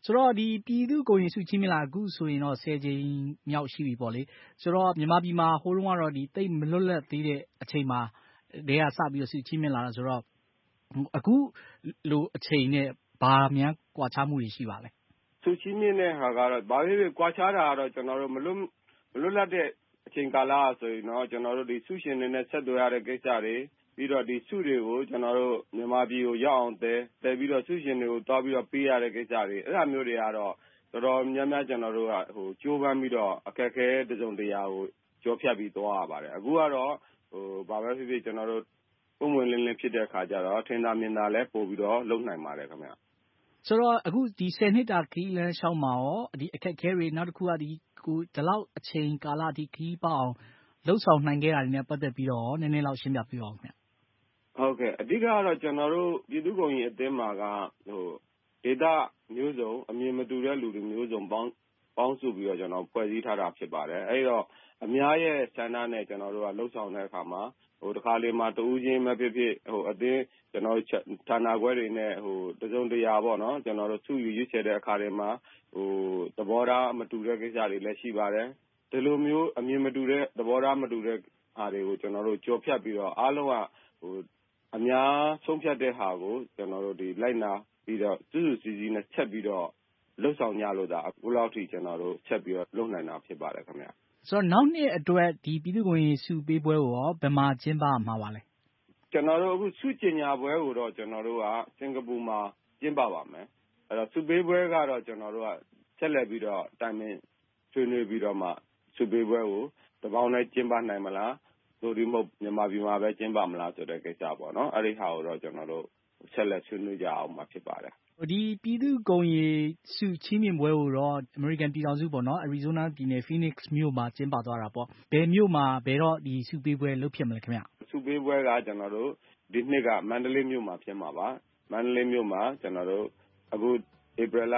ဆိုတော့ဒီပြည်သူ့ကိုရင်စုချင်းမြလာအခုဆိုရင်တော့10ကြိမ်မြောက်ရှိပြီပေါ့လေဆိုတော့မြန်မာပြည်မှာဟိုတုန်းကတော့ဒီတိတ်မလွတ်လပ်သေးတဲ့အချိန်မှာတည်းကစပြီးတော့စုချင်းမြလာတာဆိုတော့အခုလိုအချိန်နဲ့ဘာများကွာခြားမှုတွေရှိပါလဲစုချင်းမြတဲ့ဟာကတော့ဘာဖြစ်ဖြစ်ကွာခြားတာကတော့ကျွန်တော်တို့မလွတ်လပ်တဲ့အချိန်ကာလဆိုရင်တော့ကျွန်တော်တို့ဒီစုရှင်တွေနဲ့ဆက်သွယ်ရတဲ့ကိစ္စတွေပြီးတော့ဒီစုတွေကိုကျွန်တော်တို့မြန်မာပြည်ကိုရောက်အောင်တဲပြီးတော့စုရှင်တွေကိုတွားပြီးတော့ပေးရတဲ့ကိစ္စတွေအဲ့ဒါမျိုးတွေကတော့တော်တော်များများကျွန်တော်တို့ကကြိုးပမ်းပြီးတော့အခက်အခဲတစုံတရာကိုကြောဖြတ်ပြီးသွားရပါတယ်အခုကတော့ဘာပဲဖြစ်ဖြစ်ကျွန်တော်တို့ပုံမှန်လင်းလင်းဖြစ်တဲ့အခါကျတော့ထင်သာမြင်သာလဲပို့ပြီးတော့လုံနိုင်ပါတယ်ခင်ဗျဆိုတော့အခုဒီ10နှစ်တာခီးလန်းရှောင်းမှာရောဒီအခက်အခဲတွေနောက်တစ်ခုကဒီလောက်အချိန်ကာလဒီခီးပေါ့အောင်လှုပ်ဆောင်နိုင်ခဲ့တာတွေနဲ့ပတ်သက်ပြီးတော့နည်းနည်းလောက်ရှင်းပြပြအောင်ခင်ဗျဟုတ်ကဲ့အဓိကကတော့ကျွန်တော်တို့ပြည်သူ့ကုန်ရင်အသင်းမှာကဒေတာမျိုးစုံအမြင်မတူတဲ့လူတွေမျိုးစုံပေါင်းစုပြီးတော့ကျွန်တော်ဖွဲ့စည်းထားတာဖြစ်ပါတယ်အဲ့တော့အများရဲ့ဆန္ဒနဲ့ကျွန်တော်တို့ကလှုပ်ဆောင်တဲ့အခါမှာတခါလေမှာတူးချင်းမဖြစ်ဖြစ်အသင်းကျွန်တော်ဌာနခွဲတွေနဲ့တစုံတရာပေါ့နော်ကျွန်တော်တို့သူ့ရွေးချယ်တဲ့အခါတွေမှာသဘောထားမတူတဲ့ကိစ္စတွေလည်းရှိပါတယ်ဒီလိုမျိုးအမြင်မတူတဲ့သဘောထားမတူတဲ့အားတွေကိုကျွန်တော်တို့ကြော်ဖြတ်ပြီးတော့အားလုံးကအများဆုံးဖြတ်တဲ့ဟာကိုကျွန်တော်တို့ဒီလိုက်နာပြီးတော့စုစုစည်းစည်းနဲ့ချက်ပြီးတော့လှုပ်ဆောင်ကြလို့ဒါအခုလောက်ထိကျွန်တော်တို့ချက်ပြီးတော့လုပ်နိုင်တာဖြစ်ပါတယ်ခင်ဗျဆိုတော့နောက်နှစ်အတွက်ဒီပြည်သူ့ကိုရင်စုပေးပွဲကိုရောဘယ်မှာကျင်းပမှာပါလဲကျွန်တော်တို့အခုစုကျင်ညာပွဲကိုတော့ကျွန်တော်တို့ကစင်ကာပူမှာကျင်းပပါမယ်အဲ့တော့စုပေးပွဲကတော့ကျွန်တော်တို့ကဆက်လက်ပြီးတော့တိုင်ပင်ဆွေးနွေးပြီးတော့မှစုပေးပွဲကိုတပေါင်းနဲ့ကျင်းပနိုင်မလားဆိုဒီမဟုတ်မြန်မာပြည်မှာပဲကျင်းပမလားဆိုတဲ့ကိစ္စပေါ့နော်အဲ့ဒီဟာကိုတော့ကျွန်တော်တို့ဆက်လက်ဆွေးနွေးကြအောင်မှာဖြစ်ပါတယ်ဒီပြည်သူ့ဂုဏ်ရည်စုချီးမြှင့်ပွဲကိုတော့ American ပြည်ထောင်စုပေါ့နော် Arizona ပြည်နယ် Phoenix မြို့မှာကျင်းပသွားတာပေါ့ဘယ်မြို့မှာဘယ်တော့ဒီစုပေးပွဲလုပ်ဖြစ်မလဲခင်ဗျစုပေးပွဲကကျွန်တော်တို့ဒီနှစ်ကမန္တလေးမြို့မှာဖြစ်မှာပါမန္တလေးမြို့မှာကျွန်တော်တို့အခု April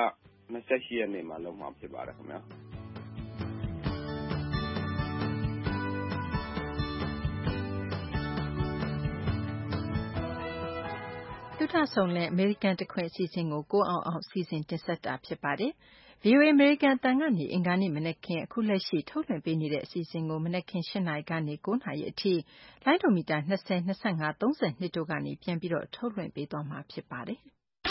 28 ရက်နေ့မှာလုပ်မှာဖြစ်ပါတယ်ခင်ဗျာလွတ်ထဆုံလဲအမေရိကန်တခွင်အစီအစဉ်ကိုကိုအောင်စီစဉ်တင်ဆက်တာဖြစ်ပါတယ်။ VOA အမေရိကန်တန်ကနေအင်္ဂါနေ့မနက်ခင်းအခုလက်ရှိထုတ်လွှင့်ပေးနေတဲ့အစီအစဉ်ကိုမနက်ခင်း8:00 နာရီကနေ9:00 နာရီအထိလိုင်းဒိုမီတာ20 25 32တို့ကနေပြန်ပြီးတော့ထုတ်လွှင့်ပေးသွားမှာဖြစ်ပါတယ်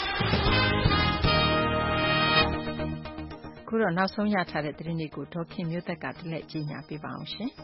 ။ခုတော့နောက်ဆုံးရထားတဲ့သတင်းတွေကိုဒေါ်ခင်မျိုးသက်ကတလက်ကြီးညာပေးပါအောင်ရှင်။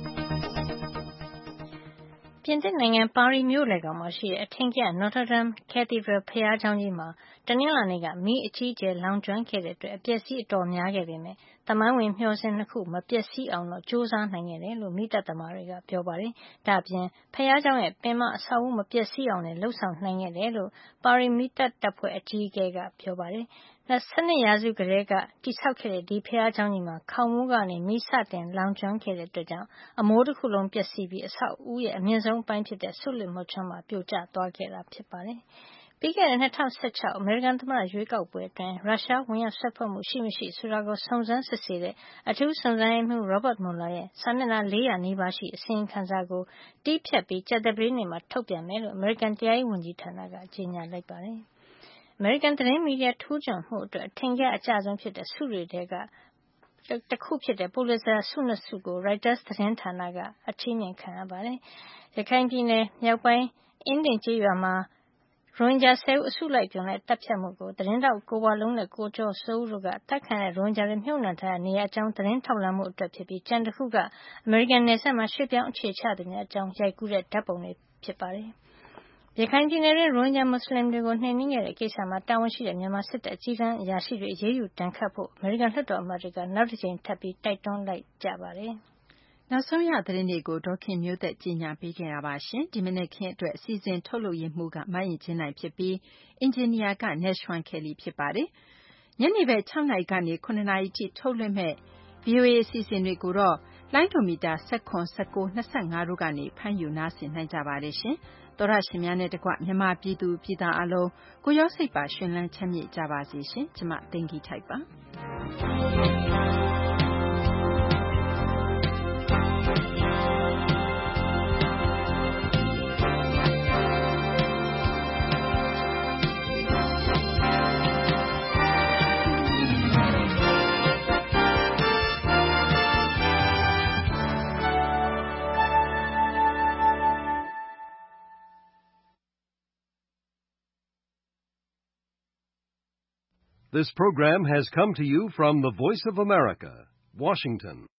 ပြင်သစ်နိုင်ငံပါရီမြို့လယ်ကောင်မှာရှိတဲ့အထင်ကရ Notre Dame Cathedral ဘုရားကျောင်းကြီးမှာတနင်္လာနေ့ကမီးအကြီးအကျယ်လောင်ကျွမ်းခဲ့တဲ့အတွက်အပျက်အစီးအတော်များခဲ့ပေမယ့်သမိုင်းဝင်မျှော်စင်2ခုမပျက်စီးအောင်တော့ကြိုးစားနိုင်ခဲ့တယ်လို့မီးသတ်သမားတွေကပြောပါတယ်။ဒါ့အပြင်ဘုရားကျောင်းရဲ့ပင်မအဆောက်အဦမပျက်စီးအောင်လည်းလှုပ်ဆောင်နိုင်ခဲ့တယ်လို့ပါရီမီးသတ်တပ်ဖွဲ့အကြီးအကဲကပြောပါတယ်။12 ရာစုကတည်းကတည်ဆောက်ခဲ့တဲ့ဒီဘုရားကျောင်းကြီးမှာခေါင်မိုးကနေမီးစတင်လောင်ကျွမ်းခဲ့တဲ့အတွက်ကြောင့်အမိုးတစ်ခုလုံးပျက်စီးပြီးအဆောက်အဦရဲ့အမြင့်ဆုံးပိုင်းဖြစ်တဲ့ဆွတ်လွတ်မချွန်းမှာပြိုကျသွားခဲ့တာဖြစ်ပါတယ်။ပြီးခဲ့တဲ့2016အမေရိကန်သမ္မတရွေးကောက်ပွဲအတွင်းရုရှားဝင်ရောက်စွက်ဖက်မှုရှိမရှိဆိုတာကိုစုံစမ်းစစ်ဆေးတဲ့အထူးစုံစမ်းရေးမှူး Robert Mueller ရဲ့စာမျက်နှာ400နီးပါးရှိအစီရင်ခံစာကိုတီးဖြတ်ပြီးကြာသပတေးနေ့မှာထုတ်ပြန်မယ်လို့အမေရိကန်တရားရေးဝန်ကြီးဌာနကကြေညာလိုက်ပါတယ်။အမေရိကန်သတင်းမီဒီယာထိုးချွန်မှုအတွက်အထင်ကရအကျဆုံးဖြစ်တဲ့ဆုတွေထဲကတခုဖြစ်တဲ့ Pulitzer ဆု2ဆုကို Reuters သတင်းဌာနကအချီးမြှင့်ခံရပါတယ်။ရခိုင်ပြည်နယ်မြောက်ပိုင်းအင်းဒင်ကျေးရွာမှာရိုဟင်ဂျာ10ဦးအစုလိုက်အပြုံလိုက်တပ်ဖြတ်မှုကိုသတင်းတောက်ကိုဝလုံးနဲ့ကိုကျော်စိုးဦးတို့ကတပ်ခံတဲ့ရိုဟင်ဂျာတွေမြုပ်နှံထားတဲ့နေရာအကြောင်းသတင်းထောက်လှမ်းမှုအတွက်ဖြစ်ပြီးကျန်တစ်ခုကအမေရိကန်နယ်စပ်မှာရွှေ့ပြောင်းအခြေချသူများအကြောင်းရိုက်ကူးတဲ့ဓာတ်ပုံတွေဖြစ်ပါတယ်။ရခိုင်ပြည်နယ်တွင်းရိုဟင်ဂျာမွတ်စလင်တွေကိုနှိမ်နင်းခဲ့တဲ့ကိစ္စမှာတာဝန်ရှိတဲ့မြန်မာစစ်တပ်အကြီးတန်းအရာရှိတွေအရေးယူဒဏ်ခတ်ဖို့အမေရိကန်လွှတ်တော်အမတ်တွေကနောက်တစ်ကြိမ်ထပ်ပြီးတိုက်တွန်းလိုက်ကြပါတယ်။နောက်ဆုံးရသတင်းတွေကိုဒေါ်ခင်မျိုးသက်ကြီးညာပေးခဲ့တာပါရှင်။ဒီမနေ့ခင်းအတွက်အစီအစဉ်ထုတ်လုပ်ရမှုကမယင်ချင်းနိုင်ဖြစ်ပြီးအင်ဂျင်နီယာက Nashwan Kelly ဖြစ်ပါတယ်။ညနေဘက်6နာရီကနေ9နာရီထိထုတ်လွှင့်မဲ့ VOA အစီအစဉ်တွေကိုတော့လိုင်းဒိုမီတာ19 19 25တို့ကနေဖမ်းယူနားဆင်နိုင်ကြပါတယ်ရှင်။သောရရှင်များနဲ့တကွမြန်မာပြည်သူပြည်သားအလုံးကိုရောစိတ်ပါရှင်လန်းချမ်းမြေ့ကြပါစေရှင်။ကျမသိင်္ဂီထိုက်ပါ။ This program has come to you from the Voice of America, Washington.